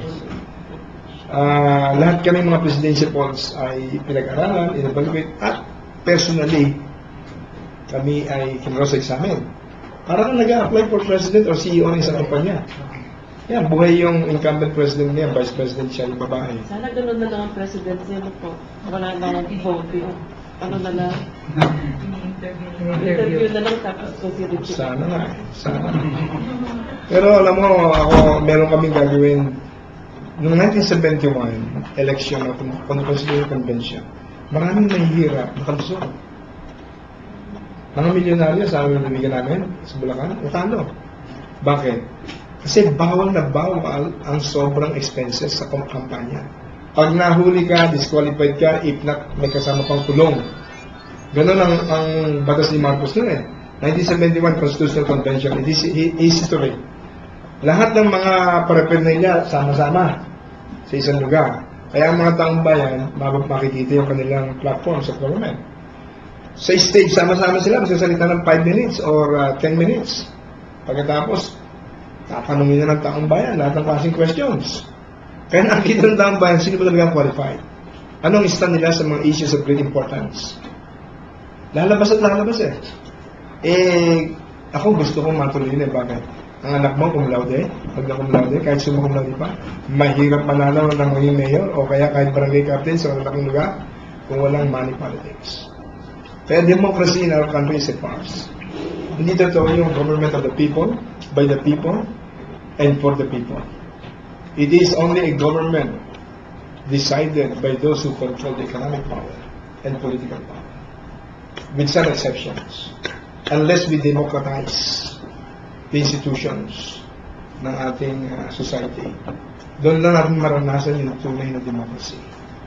Uh, lahat kami mga presidential polls ay pinag-aralan, in-evaluate, at personally, kami ay kinross examine. Parang nag-a-apply for president or C E O ng isang kumpanya. Yan, buhay yung incumbent president niya, vice president siya, yung babae. Sana ganun na lang ang president niya po. Wala nang vote. Ano na lang? Interview na lang tapos consider siya. Sana nga, eh. Sana. Pero alam mo, ako, meron kaming gagawin. Noong nineteen seventy-one, election of Constitutional Convention, maraming nahihirap, nakalusot. Mga milyonaryo sa amin nabigyan namin sa Bulacan, utalo. Bakit? Kasi bawal na bawal ang sobrang expenses sa kampanya. Pag nahuli ka, disqualified ka, if not, may kasama pang kulong. Ganon ang, ang batas ni Marcos noon eh. nineteen seventy-one Constitutional Convention, it is history. Lahat ng mga paraphernalia sama-sama sa isang lugar. Kaya ang mga taong bayan, makikita yung kanilang platform sa government. Sa stage, sama-sama sila, magsasalita ng five minutes or uh, ten minutes. Pagkatapos, tatanungin na ng taong bayan, lahat ng klaseng questions. Kaya nakikita ng taong bayan, sino ba talagang qualified? Anong stand nila sa mga issues of great importance? Lalabas at lalabas eh. Eh, ako gusto kong matuloy eh. Bakit? Ang anak mo cum laude, pag na cum laude, kahit suma cum laude pa, mahirap manalo ng maging mayor o kaya kahit barangay captain sa malaking lugar kung walang money politics. Kaya democracy in our country is a farce. Hindi totoo yung government of the people, by the people, and for the people. It is only a government decided by those who control the economic power and political power. With some exceptions. Unless we democratize the institutions ng ating uh, society, doon lang natin maranasan yung tunay na democracy.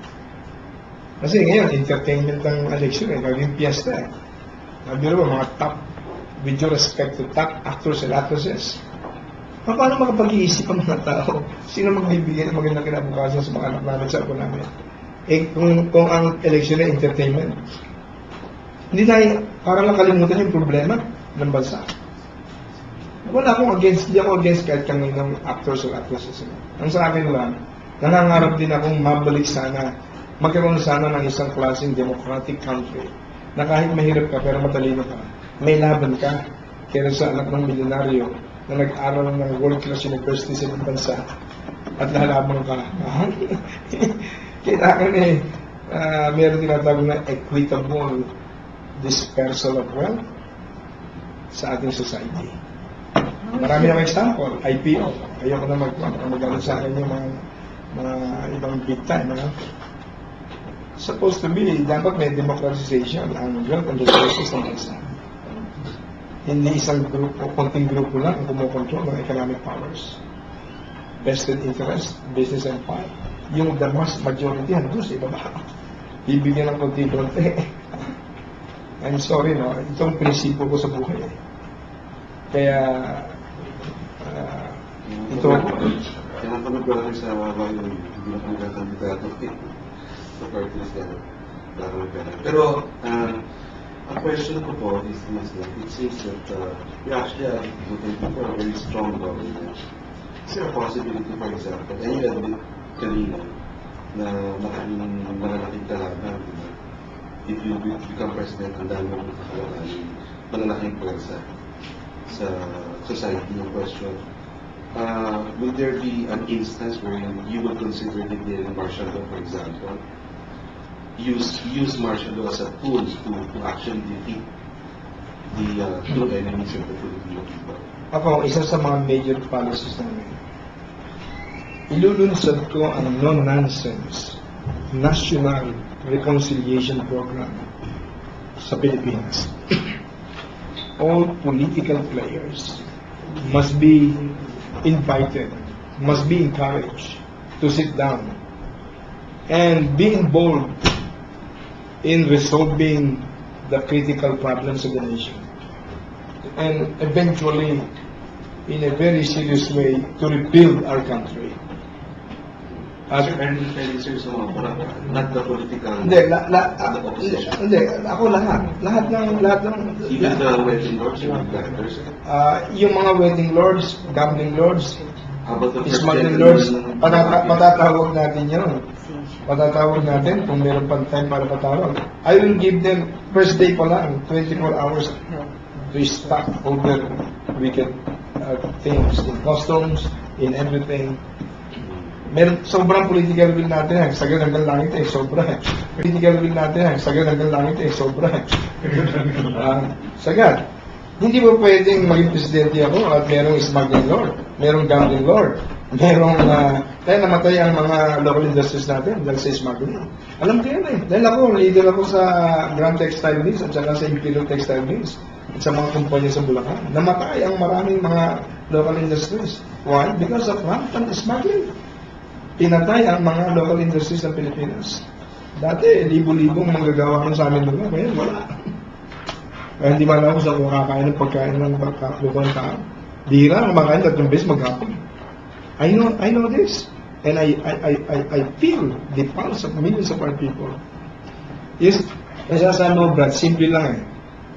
Kasi ngayon, entertainment ang election eh, gagawin piyesta eh. Nabiro ba, mga top, with due respect to top actors and actresses, paano makapag-iisip ang mga tao? Sino magbibigay ng magandang kinabukasan sa mga anak namin sa ako namin? Eh, kung, kung ang election ay entertainment, hindi tayo, parang nakalimutan yung problema ng bansa. Wala akong against, hindi ako against kahit kanino ng actors or actresses. Ang sa akin lang, nangangarap din akong mabalik sana, magkaroon sana ng isang klaseng democratic country na kahit mahirap ka pero matalino ka, may laban ka kaya sa anak ng milyonaryo na nag-aral ng world-class university sa ibang bansa at lalaban ka. Kailangan eh, uh, meron tinatawag na equitable dispersal of wealth sa ating society. Marami ng example, I P O. Ayoko na mag-magalit sa akin yung mga, mga ibang big time. Ano? Supposed to be, dapat may democratization ang wealth and resources ng bansa. Hindi isang grupo, konting grupo lang ang kumukontrol ng economic powers. Vested interest, business empire. Yung the mass majority, ano doon sa ibaba. Ibigyan ng konti-konti. I'm sorry, no? Itong prinsipyo ko sa buhay. Kaya, uh, ito... Tinapanood ko lang sa mga bayan, hindi na kami kakandidato. Sa parties na laro pera. Pero, uh, ang question ko po is this, that it seems that uh, we actually are looking for a very strong government. Is there a possibility, for example, and you admit kanina na maraming malalaking kalaban, diba? If you become president, ang dami mo kakalabanin, malalaking pwersa sa society yung question. Uh, will there be an instance where you will consider declaring martial law, for example? Use use martial law as a tool to, to actually defeat the uh, true enemies of the Filipino people. Ako, isa sa mga major policies namin, ilulunsad ko ang no-nonsense National Reconciliation Program sa Pilipinas. All political players must be invited, must be encouraged to sit down and be involved in resolving the critical problems of the nation, and eventually, in a very serious way, to rebuild our country. As your earning services, not the political, Hindi, la, la, the opposition. hindi, ako lahat. Lahat ng, lahat ng, Even the wedding lords, yung backers. uh, yung mga wedding lords, gambling lords, How about the first smuggling lords, gentleman? patata, patatawag natin yun. Patatawag natin kung meron pang time para patawag. I will give them, first day pa lang, twenty-four hours to stop all the wicked uh, things in customs, in everything. Meron, sobrang political will natin yan. Sagad hanggang langit eh, sobra eh. Political will natin yan. Sagad hanggang langit eh, sobra eh. uh, sagad. Hindi mo pwedeng maging presidente ako at merong smuggling lord, merong gambling lord, merong, uh, dahil namatay ang mga local industries natin dahil sa smuggling. Alam ko yan eh. Dahil ako, leader ako sa Grand Textile Mills at saka sa Imperial Textile Mills at sa mga kumpanya sa Bulacan. Namatay ang maraming mga local industries. Why? Because of rampant smuggling. Pinatay ang mga local industries ng Pilipinas. Dati, libo-libong manggagawa ko sa amin lugar. Ngayon, wala. Kaya hindi man ako sa kung kakain ng pagkain ng lokal tao. Dira, kumakain tatlong beses maghapon. I know, I know this. And I, I, I, I, I feel the pulse of millions of our people. Yes, kaya sa mo, Brad, simple lang eh.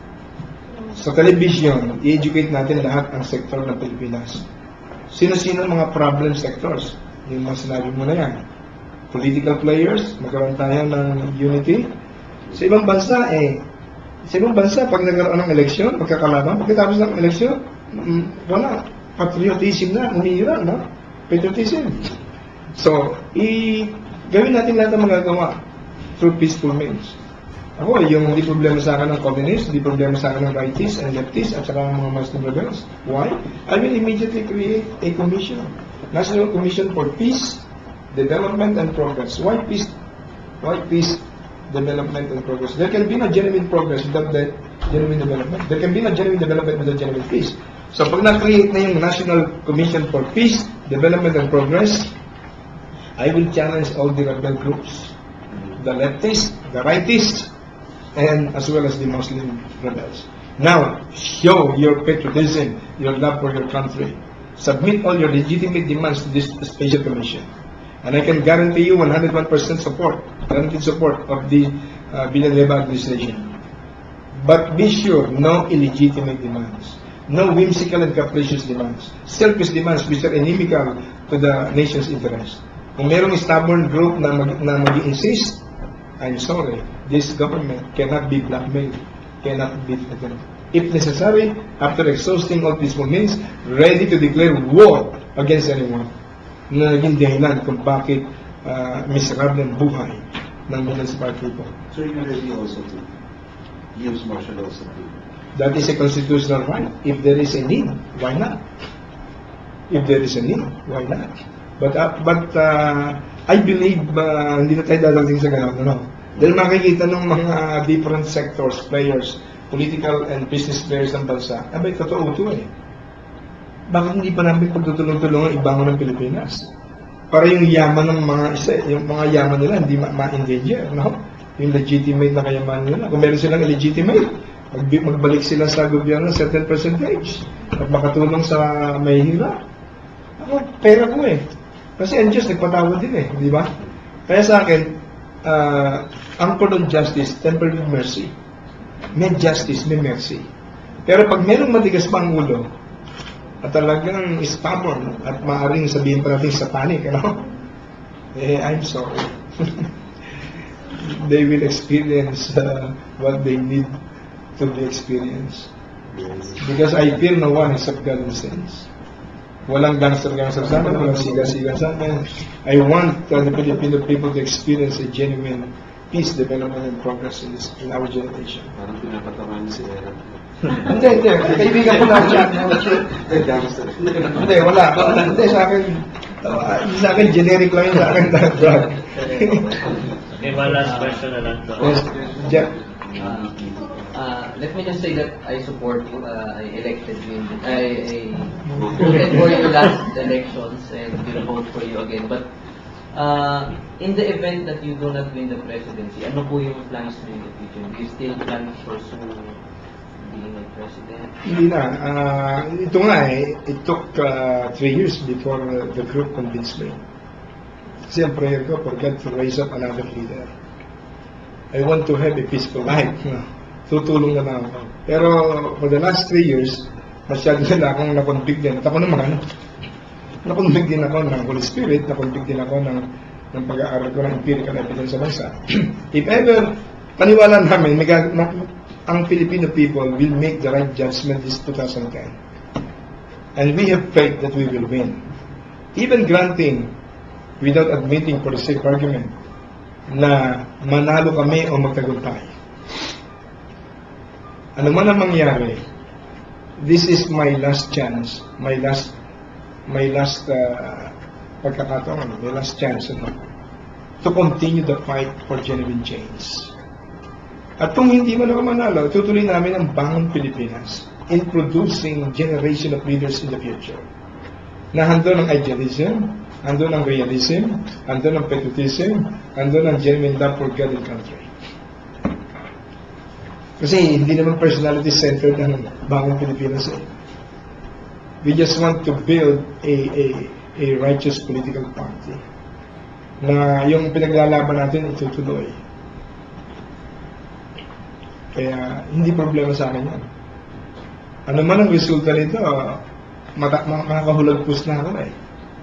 Sa television, i-educate natin lahat ang sektor ng Pilipinas. Sino-sino ang mga problem sectors? Yung mga sinabi mo na yan. Political players, magkaroon tayo ng unity. Sa ibang bansa, eh, sa ibang bansa, pag nagkaroon ng eleksyon, pagkakalaban, pagkatapos ng eleksyon, mm, wala, patriotism na, umihira, no? Patriotism. So, i gawin natin lahat ng magagawa through peaceful means. Ako, yung hindi problema sa akin ng communists, hindi problema sa akin ng rightists and leftists, at saka ng mga Muslim rebels. Why? I will immediately create a commission. National Commission for Peace, Development, and Progress. Why peace? Why peace, development, and progress? There can be no genuine progress without the genuine development. There can be no genuine development without genuine peace. So, pag na-create na yung National Commission for Peace, Development, and Progress, I will challenge all the rebel groups, the leftists, the rightists, and as well as the Muslim rebels. Now, show your patriotism, your love for your country. Submit all your legitimate demands to this special commission. And I can guarantee you one hundred one percent support, guaranteed support of the uh, Villanueva administration. But be sure, no illegitimate demands. No whimsical and capricious demands. Selfish demands which are inimical to the nation's interest. Kung merong stubborn group na mag- na mag-insist, I'm sorry, this government cannot be blackmailed, cannot be threatened. If necessary, after exhausting all peaceful means, ready to declare war against anyone na naging dahilan kung bakit uh, miserable ang buhay ng municipal people. So you're ready also to use martial law sa people? That is a constitutional right. If there is a need, why not? If there is a need, why not? But uh, but uh, I believe uh, hindi na tayo dadating sa ganun, no? Dahil makikita ng mga different sectors, players, political and business players ng bansa, abay, totoo ito eh. Bakit hindi pa namin pagtutulong-tulungan ibangon ng Pilipinas? Para yung yaman ng mga isa, yung mga yaman nila hindi ma-endanger, no? Yung legitimate na kayamanan nila. Kung meron silang illegitimate, mag magbalik sila sa gobyerno ng certain percentage at makatulong sa mahihirap. Ako, pera ko eh. Kasi ang Diyos nagpatawad din eh, di ba? Kaya sa akin, uh, anchored on justice, tempered with mercy. May justice, may mercy. Pero pag merong matigas pa ang ulo, at talagang stubborn, at maaaring sabihin pa natin satanic, ano? Eh, I'm sorry. They will experience uh, what they need to be experienced. Because I feel no one except God in sense. Walang gangster-gangster sa amin, walang siga-siga sa amin. I want uh, the Filipino people to experience a genuine peace, development, and progress in, this, in our generation. Parang pinapatamaan si Aaron. Hindi, hindi. Kaibigan ko lang siya. Hindi, wala. Hindi, sa akin, uh, sa akin, generic lang yun sa akin. Okay, one last question na lang to. Yes, Jeff. Uh, uh, let me just say that I support you. Uh, I elected you. In the, I, I voted for you last elections and will vote for you again. But uh, in the event that you do not win the presidency, ano po yung plans mo in the future? Do you still plan to pursue being a president? Hindi na. Uh, ito nga eh, it took uh, three years before uh, the group convinced me. Kasi ang prayer ko for God to raise up another leader. I want to have a peaceful life. Tutulong na lang ako. Pero for the last three years, masyado na akong nakonvict din. At ako naman, nakonvict din ako ng Holy Spirit, nakonvict din ako ng, ng pag-aaral ko ng empirical evidence sa bansa. If ever, paniwala namin, may, ang Filipino people will make the right judgment this two thousand ten. And we have faith that we will win. Even granting, without admitting for the sake of argument, na manalo kami o magtagumpay. Ano man ang mangyari, this is my last chance, my last, my last uh, pagkakataon, my last chance ano, to continue the fight for genuine change. At kung hindi man ako manalo, tutuloy namin ang Bangon Pilipinas in producing generation of leaders in the future. Na handon ang idealism, handon ang realism, handon ang patriotism, handon ang genuine love for God and country. Kasi hindi naman personality-centered ang Bangon Pilipinas eh. We just want to build a, a, a righteous political party na yung pinaglalaban natin itutuloy. Kaya hindi problema sa akin yan. Ano man ang resulta nito, mata, makakahulagpos na ako eh.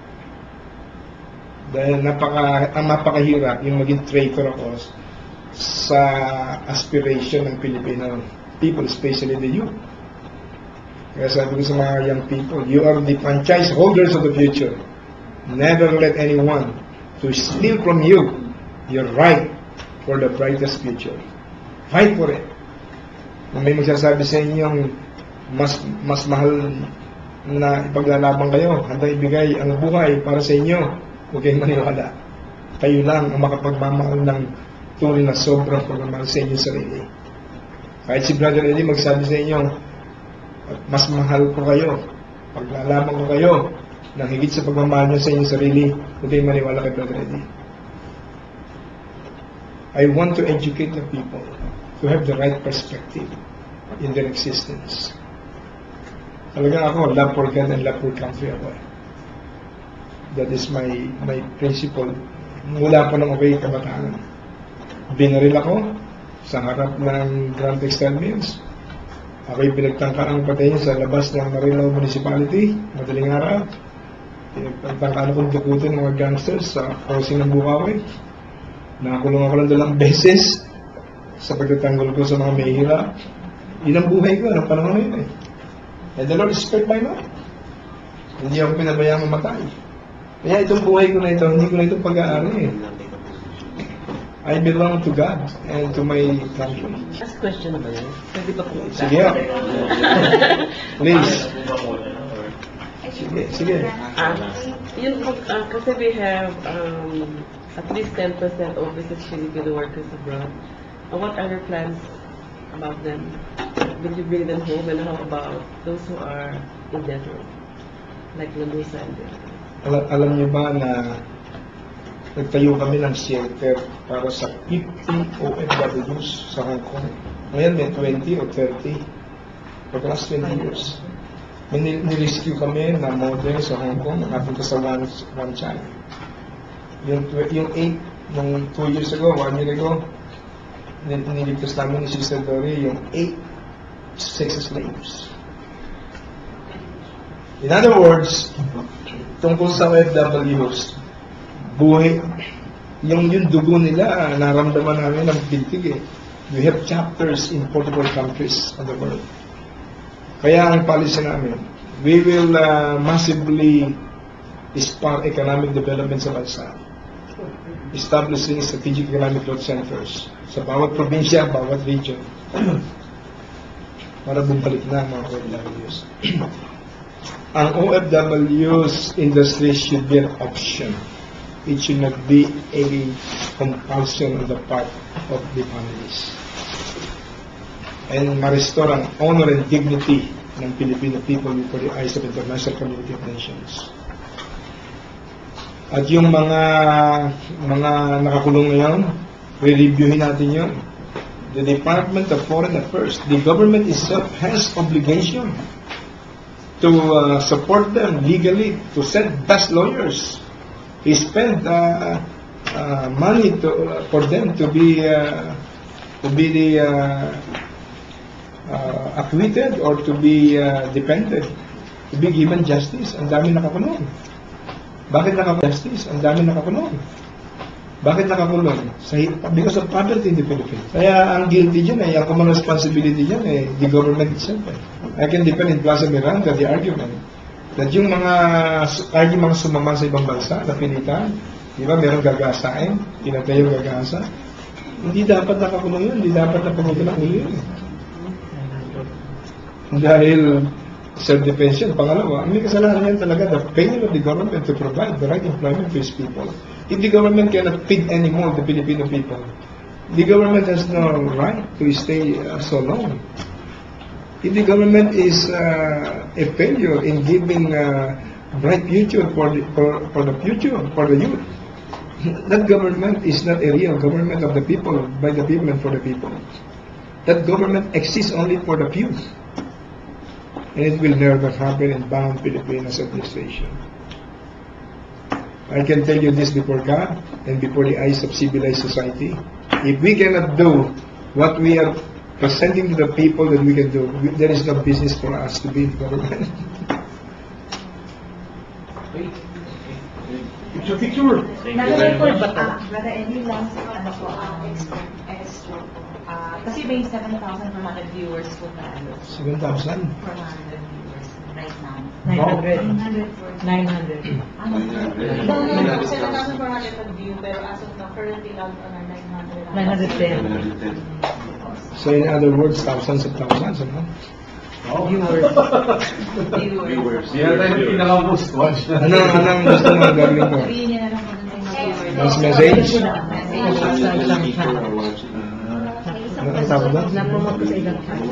Dahil napaka, ang napakahirap yung maging traitor ako sa aspiration ng Filipino people, especially the youth. Kaya sabi ko sa mga young people, you are the franchise holders of the future. Never let anyone to steal from you your right for the brightest future. Fight for it. Kung may magsasabi sa inyong mas mas mahal na ipaglalaban kayo, handang ibigay ang buhay para sa inyo, huwag kayong maniwala. Kayo lang ang makapagmamahal ng tunay na sobrang pagmamahal sa inyong sarili. Kahit si Brother Eddie magsabi sa inyo, mas mahal ko kayo, paglalaban ko kayo, ng higit sa pagmamahal nyo sa inyong sarili, huwag kayong maniwala kay Brother Eddie. I want to educate the people to have the right perspective in their existence. Talagang ako, love for God and love for country ako. That is my my principle. Mula pa nang ako'y kabataan. Binaril ako sa harap ng Grand Textile Mills. Ako'y pinagtangkaan patayin sa labas ng Marilao Municipality, madaling araw. Pinagtangkaan akong dukutin ng mga gangsters sa crossing ng Bukawi. Nakakulong ako lang dalawang beses sa pagtatanggol ko sa mga mahihirap. Yun ang buhay ko, anong panahon na yun eh. And the Lord spared my life. Hindi ako pinabayang mamatay. Kaya itong buhay ko na ito, hindi ko na ito pag-aari eh. I belong to God and to my country. Last question ba yun? Pwede ba kung isa? Sige. Please. Sige, sige. Ah, yun po, ah, kasi we have um, at least ten percent overseas Filipino workers abroad. Uh, what are your plans about them? Will you bring them home, and how about those who are in death row? Like Lamusa and the others? Alam, alam niyo ba na nagtayo kami ng shelter para sa fifty O F Ws sa Hong Kong. Ngayon may twenty or thirty. For the last twenty years. May nirescue kami na model sa Hong Kong, napunta sa one, one child. Yung, yung eight, nung two years ago, one year ago, niligtas namin ni Sister Dory yung eight sex slaves. In other words, tungkol sa O F Ws, buhay, yung yung dugo nila, naramdaman namin ng bintig eh. We have chapters in forty-four countries of the world. Kaya ang policy namin, we will uh, massively spark economic development sa bansa. Establishing strategic economic growth centers sa bawat probinsya, bawat region. Para bumalik na mga O F Ws. Ang O F Ws industry should be an option. It should not be a compulsion on the part of the families. And ma-restore ang honor and dignity ng Filipino people before the eyes of the international community of nations. At yung mga mga nakakulong ngayon, re-reviewin natin yun. The Department of Foreign Affairs, the government itself has obligation to uh, support them legally, to send best lawyers. He spent uh, uh, money to, uh, for them to be uh, to be the uh, uh, acquitted or to be uh, defended, to be given justice. Ang dami nakakulong. Bakit nakakulong? Justice? Ang dami nakakulong. Bakit nakakulong? Sa, because of poverty in the Philippines. Kaya ang guilty dyan ay, ang common responsibility dyan ay the government itself. Eh. I can defend in Plaza Miranda the argument that yung mga, kahit yung mga sumama sa ibang bansa, napilitan, di ba, meron gagasain, pinatay yung gagasa, hindi dapat nakakulong yun, hindi dapat napagutin ang ulo yun. Dahil self-defense yun. Pangalawa, may kasalanan yan talaga the failure of the government to provide the right employment to its people. If the government cannot feed anymore the Filipino people, the government has no right to stay uh, so long. If the government is uh, a failure in giving a bright future for the, for, for the future, for the youth, that government is not a real government of the people, by the people and for the people. That government exists only for the few. And it will never happen in bound Filipinas administration. I can tell you this before God and before the eyes of civilized society. If we cannot do what we are presenting to the people that we can do, we, there is no business for us to be in government. Picture, picture. Thank you very much. Ah, Brother Eddie, last ano po, ah, extra, extra po. Ah, kasi may seven thousand four hundred viewers po tayo. seven thousand? four hundred viewers right now. nine hundred. nine hundred. nine hundred. Ano? nine hundred. seven thousand four hundred view, pero as of now, currently out on our nine hundred. nine hundred ten. So in other words, thousands of thousands, ano? Viewers. Viewers. Yan tayo yung pinaka-most watch. Ano, anong gusto mo gawin ko? Sabihin niya na lang kung ano yung viewers. Last message? Message. Ano ang tawag doon? Na-promote ko sa ibang site.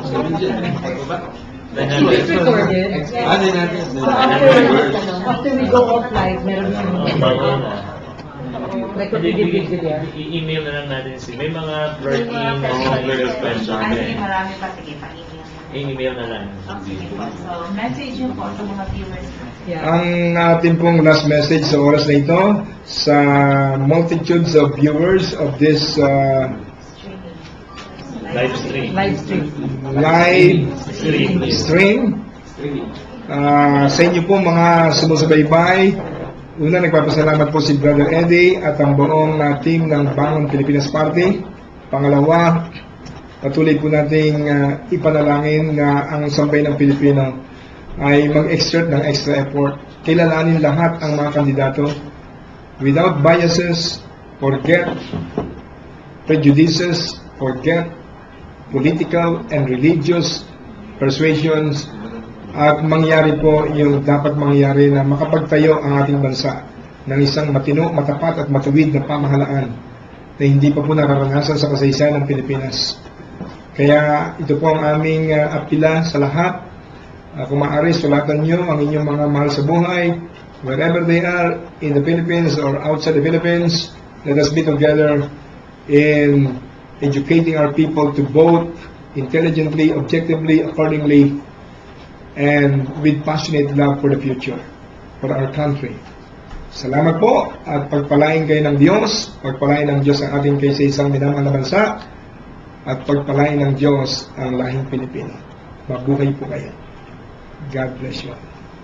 It's recorded. Ah, din natin. So after, after we go off live, meron Ang siyang bago na. like what we did with Julia. I-email na lang natin si may mga flirting Mga mga questions. question Ay, eh. marami pa. Sige, pa-email. I-email na lang. Sige po. So, message niyo po sa mga viewers. Yeah. Ang ating pong last message sa oras na ito sa multitudes of viewers of this uh, Streaming. Live stream. Live stream. live Stream. stream uh, sa inyo po mga sumusubaybay. Una, nagpapasalamat po si Brother Eddie at ang buong uh, team ng Bangon Pilipinas Party. Pangalawa, patuloy po nating uh, ipanalangin na ang sambay ng Pilipino ay mag-exert ng extra effort. Kilalanin lahat ang mga kandidato without biases, forget prejudices, forget political and religious persuasions, at mangyari po yung dapat mangyari na makapagtayo ang ating bansa ng isang matino, matapat at matuwid na pamahalaan na hindi pa po nararanasan sa kasaysayan ng Pilipinas. Kaya ito po ang aming uh, apila sa lahat. Uh, kung maaari, sulatan nyo ang inyong mga mahal sa buhay, wherever they are, in the Philippines or outside the Philippines. Let us be together in educating our people to vote intelligently, objectively, accordingly, and with passionate love for the future, for our country. Salamat po at pagpalain kayo ng Diyos, pagpalain ng Diyos ang ating kaisa-isang minamahal na bansa, at pagpalain ng Diyos ang lahing Pilipino. Mabuhay po kayo. God bless you.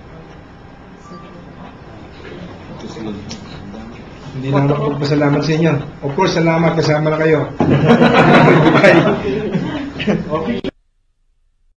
Hindi lang ako magpasalamat sa inyo. Of course, salamat, kasama na kayo. Bye. Okay.